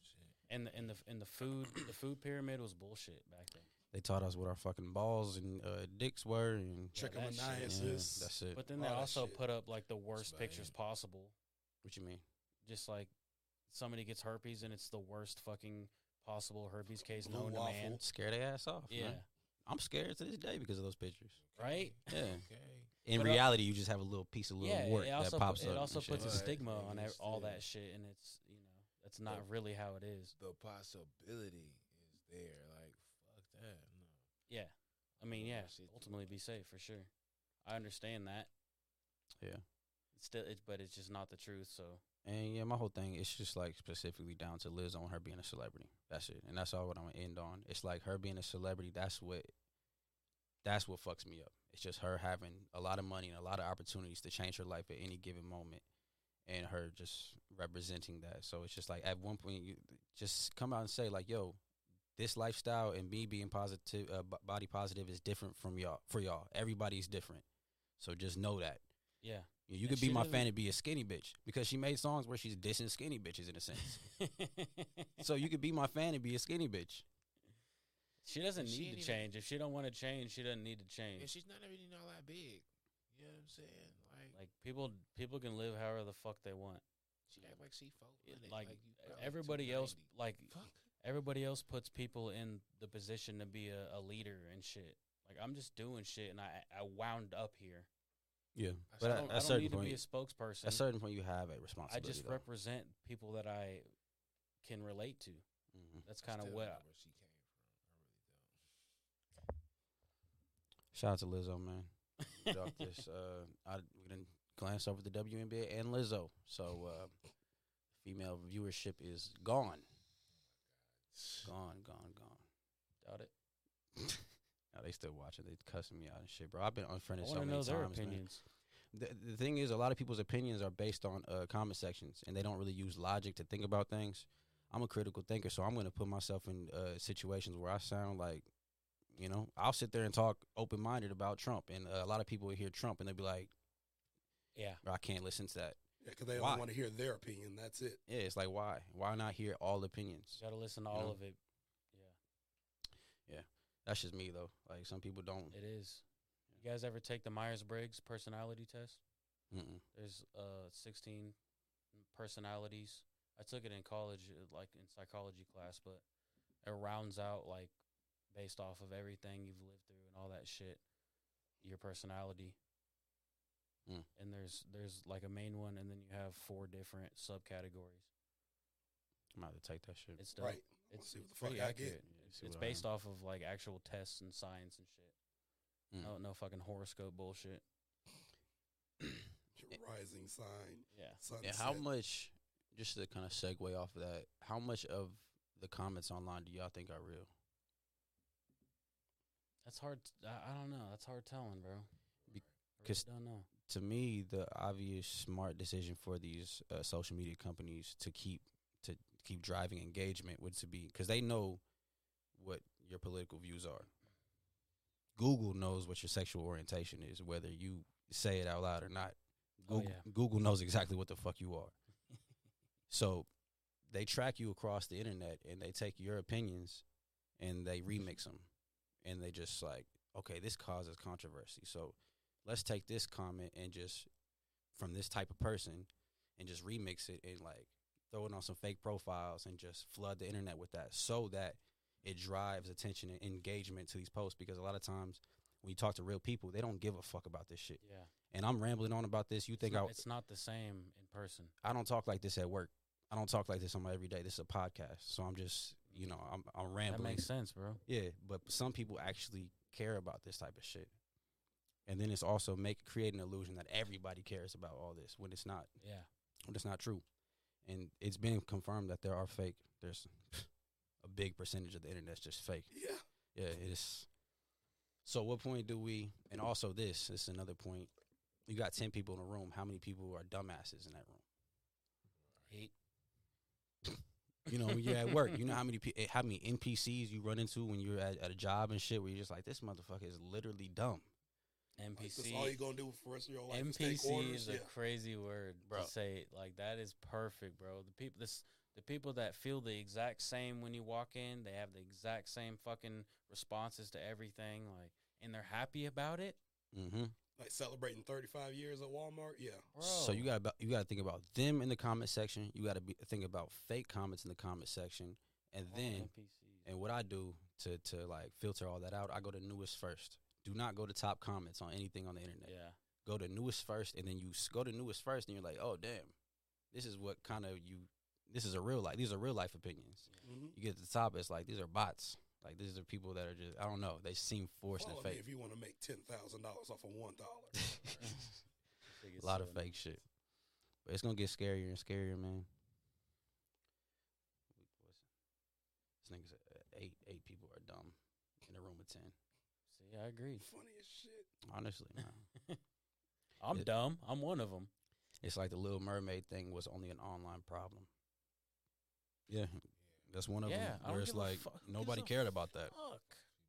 And the and the and the food the food pyramid was bullshit back then. They taught us what our fucking balls and uh, dicks were, and Yeah, that shit. yeah, Trichomoniasis. that's it. But then all they that also shit. put up like the worst That's pictures bad. possible. What you mean? Just like somebody gets herpes and it's the worst fucking possible herpes case Blue known to man. waffle. Scare their ass off. Yeah. man. I'm scared to this day because of those pictures. Right? Yeah. Okay. In But, uh, reality, you just have a little piece of little Yeah, wart it also that pops pu- up. it also and shit. puts a But stigma on it ev- is all still- that shit, and it's you know that's not But- really how it is. The possibility is there. Like, fuck that. No. Yeah, I mean, Yeah, yeah, shit too ultimately be safe for sure. I understand that. Yeah. It's still, it's but it's just not the truth. So And yeah, my whole thing, it's just like specifically down to Liz on her being a celebrity. That's it. And that's all what I'm gonna end on. It's like her being a celebrity, that's what that's what fucks me up. It's just her having a lot of money and a lot of opportunities to change her life at any given moment, and her just representing that. So it's just like at one point you just come out and say like, yo, this lifestyle and me being positive, uh, b- body positive is different from y'all. For y'all, everybody's different. So just know that. yeah, You, you And could be she my doesn't- fan and be a skinny bitch because she made songs where she's dissing skinny bitches in a sense. So you could be my fan and be a skinny bitch. she doesn't She need ain't to even- change. If she don't want to change, she doesn't need to And change. she's not really all that big. You know what I'm saying? Like, Like people, people can live however the fuck they want. she act like she four It- hundred. like you probably everybody else, two ninety. like Fuck. everybody else puts people in the position to be a, a leader and shit. Like I'm just doing shit, and I I wound up here. Yeah, I but I at, don't, at I a don't certain need to point, be a spokesperson. at a certain point, you have a I responsibility. just though. represent people that I can relate to. Mhm. That's I kind of still what. don't know where she came from. I really don't. Shout out to Lizzo, man. We dropped this. Uh, I we didn't glance over the W N B A and Lizzo, so uh, female viewership is gone, gone, gone, gone. Doubt it. Now they still watching. They cussing me out and shit, bro. I've been I unfriended so want to many know times, their man. opinions. The, the thing is, a lot of people's opinions are based on uh, comment sections, and they don't really use logic to think about things. I'm a critical thinker, so I'm going to put myself in uh, situations where I sound like, you know, I'll sit there and talk open minded about Trump, and uh, a lot of people will hear Trump and they'll be like, Yeah, I can't listen to that. Yeah, because they Why? don't want to hear their opinion. That's it. Yeah, it's like why? Why not hear all opinions? you got to listen to You all know? of it. Yeah, That's just me though. Like some people don't. it is. You guys ever take the Myers Briggs personality test? Mm-mm. There's uh sixteen personalities. I took it in college, uh, like in psychology class, but it rounds out like based off of everything you've lived through and all that shit, your personality. Mm. And there's there's like a main one, and then you have four different subcategories. I'm about to take that shit. It's dope. Right. It's, see what it's the fuck pretty I get. accurate. Yeah, It's, see it's what I based am. off of like actual tests and science and shit. Mm. No, no fucking horoscope bullshit. Your rising sign. Yeah. Yeah, Sunset. how much? Just to kind of segue off of that, how much of the comments online do y'all think are real? That's hard. t- I, I don't know. That's hard telling, bro. Be- I 'cause- really don't know. To me, the obvious smart decision for these uh, social media companies to keep to keep driving engagement would to be because they know what your political views are. Google knows what your sexual orientation is, whether you say it out loud or not. Oh, Google, yeah. Google knows exactly what the fuck you are. So they track you across the internet and they take your opinions and they remix them and they just like, okay, this causes controversy. So let's take this comment and just from this type of person and just remix it and like throw it on some fake profiles and just flood the internet with that so that it drives attention and engagement to these posts because a lot of times when you talk to real people, they don't give a fuck about this shit. Yeah. And I'm rambling on about this. You think it's, I not, it's not the same in person. I don't talk like this at work. I don't talk like this on my everyday. This is a podcast. So I'm just, you know, I'm I'm That rambling. makes sense, bro. Yeah, but some people actually care about this type of shit. And then it's also make create an illusion that everybody cares about all this when it's not. Yeah. When it's not true. And it's been confirmed that there are fake. There's a big percentage of the internet's just fake. Yeah. Yeah, it is. So what point do we and also this, this is another point. You got ten people in a room. How many people are dumbasses in that room? Eight. You know, when you're at work, you know how many pe- eh, how many N P Cs you run into when you're at, at a job and shit where you're just like, this motherfucker is literally dumb. N P Like, C. that's all you gonna do for the rest of your life. is N P take C orders? is a Yeah. crazy word Bro. to say. Like that is perfect, bro. The people, this the people that feel the exact same when you walk in, they have the exact same fucking responses to everything, like, and they're happy about it. Mm-hmm. Like celebrating thirty-five years at Walmart. Yeah. Bro. So you got you got to think about them in the comment section. You got to think about fake comments in the comment section, and All then N P Cs. and what I do to to like filter all that out, I go to newest first. Do not go to top comments on anything on the internet. Yeah. Go to newest first, and then you s- go to newest first, and you're like, oh damn, this is what kind of you. This is a real life. These are real life opinions. Mm-hmm. You get to the top, it's like these are bots. Like these are people that are just I don't know. They seem forced Follow and me fake. if you want to make ten thousand dollars off of one dollar. Think it's A lot of so fake shit. But it's gonna get scarier and scarier, man. This nigga said uh, eight eight people are dumb in a room of ten. See, I agree. Funny as shit. Honestly, man. I'm It- dumb. I'm one of them. It's like the Little Mermaid thing was only an online problem. Yeah, that's one of Yeah, them. I don't Where it's give a like fuck. Who nobody gives a cared about that. Fuck.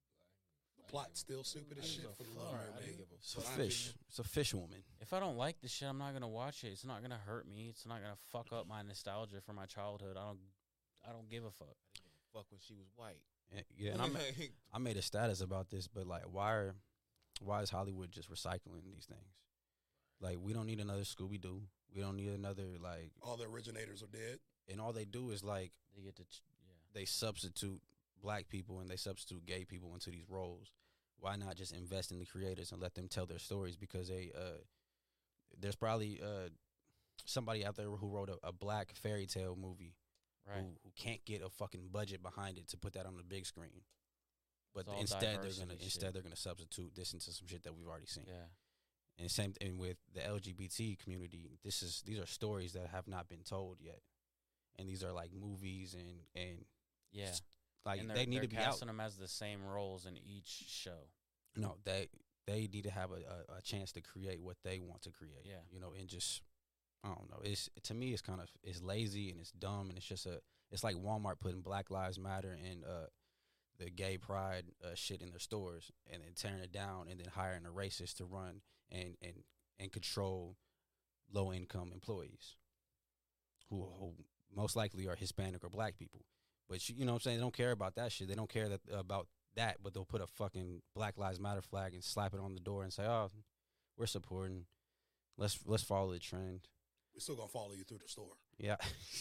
The plot's still stupid as I shit give a for the fuck. Little I Mermaid. give a It's a My fish. opinion. It's a fish woman. If I don't like the shit, I'm not gonna watch it. It's not gonna hurt me. It's not gonna fuck up my nostalgia for my childhood. I don't. I don't give a fuck. Fuck when she was white. And- yeah, and I ma- I made a status about this, but like, why are why is Hollywood just recycling these things? Like, we don't need another Scooby Doo. We don't need another like, All the originators are dead. and all they do is like They get to. Ch- yeah. they substitute black people and they substitute gay people into these roles. Why not just invest in the creators and let them tell their stories? Because they, uh, there's probably uh, somebody out there who wrote a, a black fairy tale movie Right. who, who can't get a fucking budget behind it to put that on the big screen. But It's all instead they're diversity gonna shit. instead they're gonna substitute this into some shit that we've already seen. Yeah. And same thing with the L G B T community. This is these are stories that have not been told yet, and these are like movies and and Yeah. like and they're, they need they're to be out. casting them as the same roles in each show. No, they they need to have a, a, a chance to create what they want to create. Yeah. you know, and just I don't know. It's to me, it's kind of it's lazy and it's dumb and it's just a. It's like Walmart putting Black Lives Matter and uh, the gay pride uh, shit in their stores and then tearing it down and then hiring a racist to run and and and control low income employees who, who most likely are Hispanic or black people. But you, you know what I'm saying? They don't care about that shit. They don't care that about that, but they'll put a fucking Black Lives Matter flag and slap it on the door and say, "Oh, we're supporting. Let's let's follow the trend." We're still gonna follow you through the store. Yeah.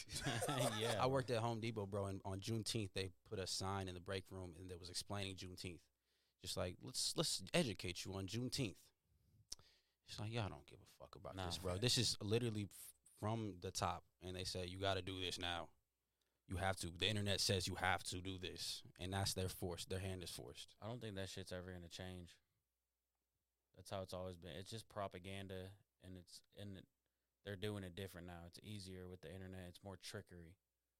Yeah, I worked at Home Depot, bro, and on Juneteenth they put a sign in the break room and that was explaining Juneteenth. Just like, let's let's educate you on Juneteenth. It's like, y'all don't give a fuck about Nah. this, bro. This is literally f- from the top, and they say you got to do this now. You have to. The internet says you have to do this, and that's their force. Their hand is forced. I don't think that shit's ever gonna change. That's how it's always been. It's just propaganda, and it's and it, they're doing it different now. It's easier with the internet. It's more trickery.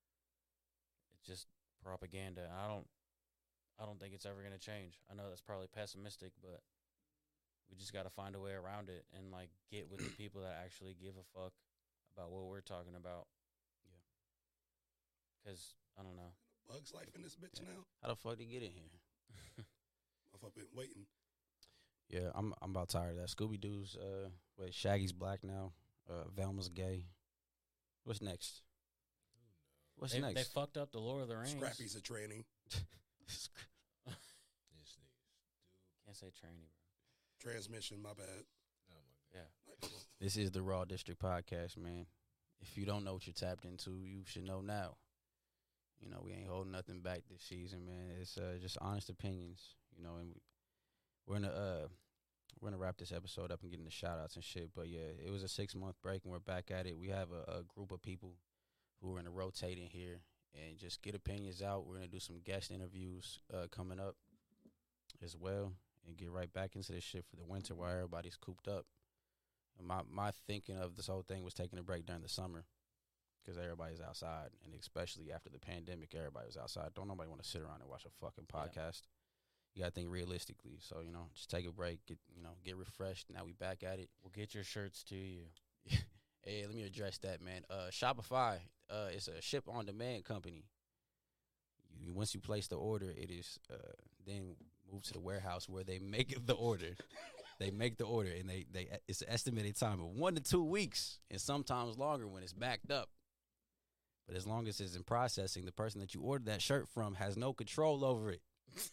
It's just propaganda. I don't. I don't think it's ever gonna change. I know that's probably pessimistic, but we just got to find a way around it and like get with the people that actually give a fuck about what we're talking about. Yeah. Because I don't know. Bugs life in this bitch now. How the fuck did get in here? I've been waiting. Yeah, I'm I'm about tired of that. Scooby Doo's uh wait, Shaggy's black now. Uh Velma's gay. What's next? What's They, they next? fucked up the Lord of the Rings. Scrappy's a training. This nigga's Can't say tranny, bro. Transmission, my bad. oh my god. Yeah. Like, This is the Raw District Podcast, man. If you don't know what you're tapped into, you should know now. You know, we ain't holding nothing back this season, man. It's uh, just honest opinions, you know, and we, we're gonna uh we're gonna wrap this episode up and get into shout outs and shit. But yeah, it was a six month break and we're back at it. We have a, a group of people who are gonna rotate in here and just get opinions out. We're gonna do some guest interviews uh coming up as well and get right back into this shit for the winter while everybody's cooped up. And my my thinking of this whole thing was taking a break during the summer because everybody's outside, and especially after the pandemic, everybody was outside. Don't nobody want to sit around and watch a fucking Yeah. podcast. You gotta think realistically. So you know, just take a break, get you know, get refreshed. Now we back at it. We'll get your shirts to you. Hey, let me address that, man. Uh, Shopify, uh, it's a ship on demand company. You, once you place the order, it is uh, then moved to the warehouse where they make the order. They make the order, and they they it's an estimated time of one to two weeks, and sometimes longer when it's backed up. But as long as it's in processing, the person that you ordered that shirt from has no control over it.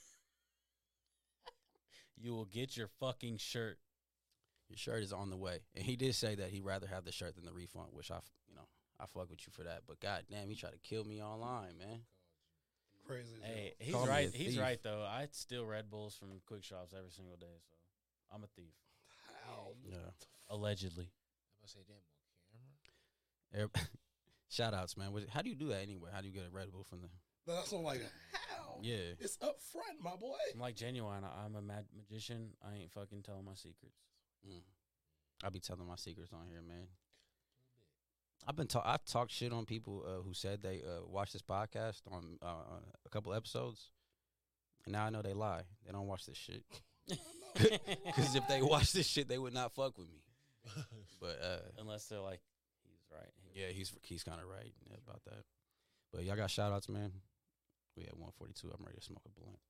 You will get your fucking shirt. Your shirt is on the way. And he did say that he'd rather have the shirt than the refund, which I, f- you know, I fuck with you for that. But goddamn, he tried to kill me online, man. Crazy. as Hey, hell. he's Call me right. a He's thief. right though. I steal Red Bulls from Quick Shops every single day, so I'm a thief. How? Yeah. Allegedly. I'm gonna say damn on camera. Every- Shout outs, man. What- How do you do that anyway? How do you get a Red Bull from the? That's what I'm like. How? Yeah. It's up front, my boy. I'm like genuine. I- I'm a mad magician. I ain't fucking telling my secrets. Mm. I be telling my secrets on here, man. I've been ta- I've talked shit on people uh, who said they uh, watched this podcast on uh, a couple episodes, and now I know they lie. They don't watch this shit. Because if they watch this shit, they would not fuck with me. But uh, Unless they're like, he's right. He- yeah, he's he's kind of right about that. But y'all got shout outs, man. We at one forty-two. I'm ready to smoke a blunt.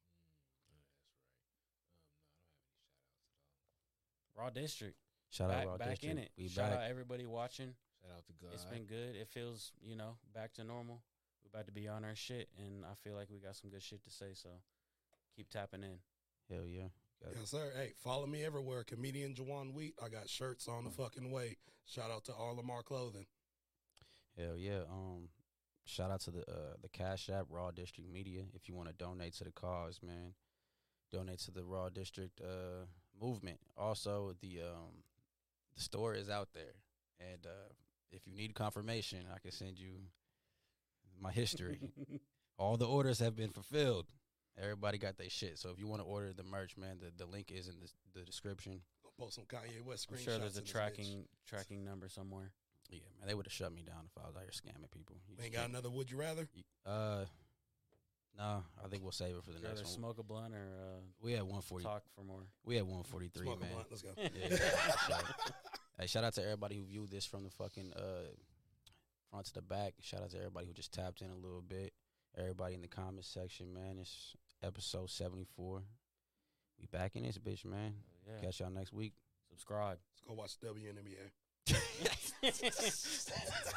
Raw District. Shout back out Raw back District. in it. We Shout back. out everybody watching. Shout out to God. It's been good. It feels, you know, back to normal. We're about to be on our shit, and I feel like we got some good shit to say, so keep tapping in. Hell yeah. Got- Yes, sir. Hey, follow me everywhere. Comedian Jawan Wheat. I got shirts on the fucking way. Shout out to R Lamar Clothing. Hell yeah. Um, shout out to the uh, the Cash App, Raw District Media. If you want to donate to the cause, man, donate to the Raw District uh, movement. Also, the um, the store is out there, and uh, if you need confirmation, I can send you my history. All the orders have been fulfilled. Everybody got their shit. So if you want to order the merch, man, the, the link is in the, the description. I'll post some Kanye West I'm screenshots. sure there's a in this bitch. tracking tracking number somewhere. Yeah, man, they would have shut me down if I was out here scamming people. You We ain't just got another Would You Rather? can't- Uh, no, I think we'll save it for the Rather next one. smoke a blunt or uh, We had one forty. talk for more. We had one forty three, Smoke a man. blunt. Let's go. Yeah, yeah, for sure. Hey, shout out to everybody who viewed this from the fucking uh front to the back. Shout out to everybody who just tapped in a little bit. Everybody in the comments section, man. It's episode seventy four. We back in this bitch, man. Yeah. Catch y'all next week. Subscribe. Let's go watch W N B A.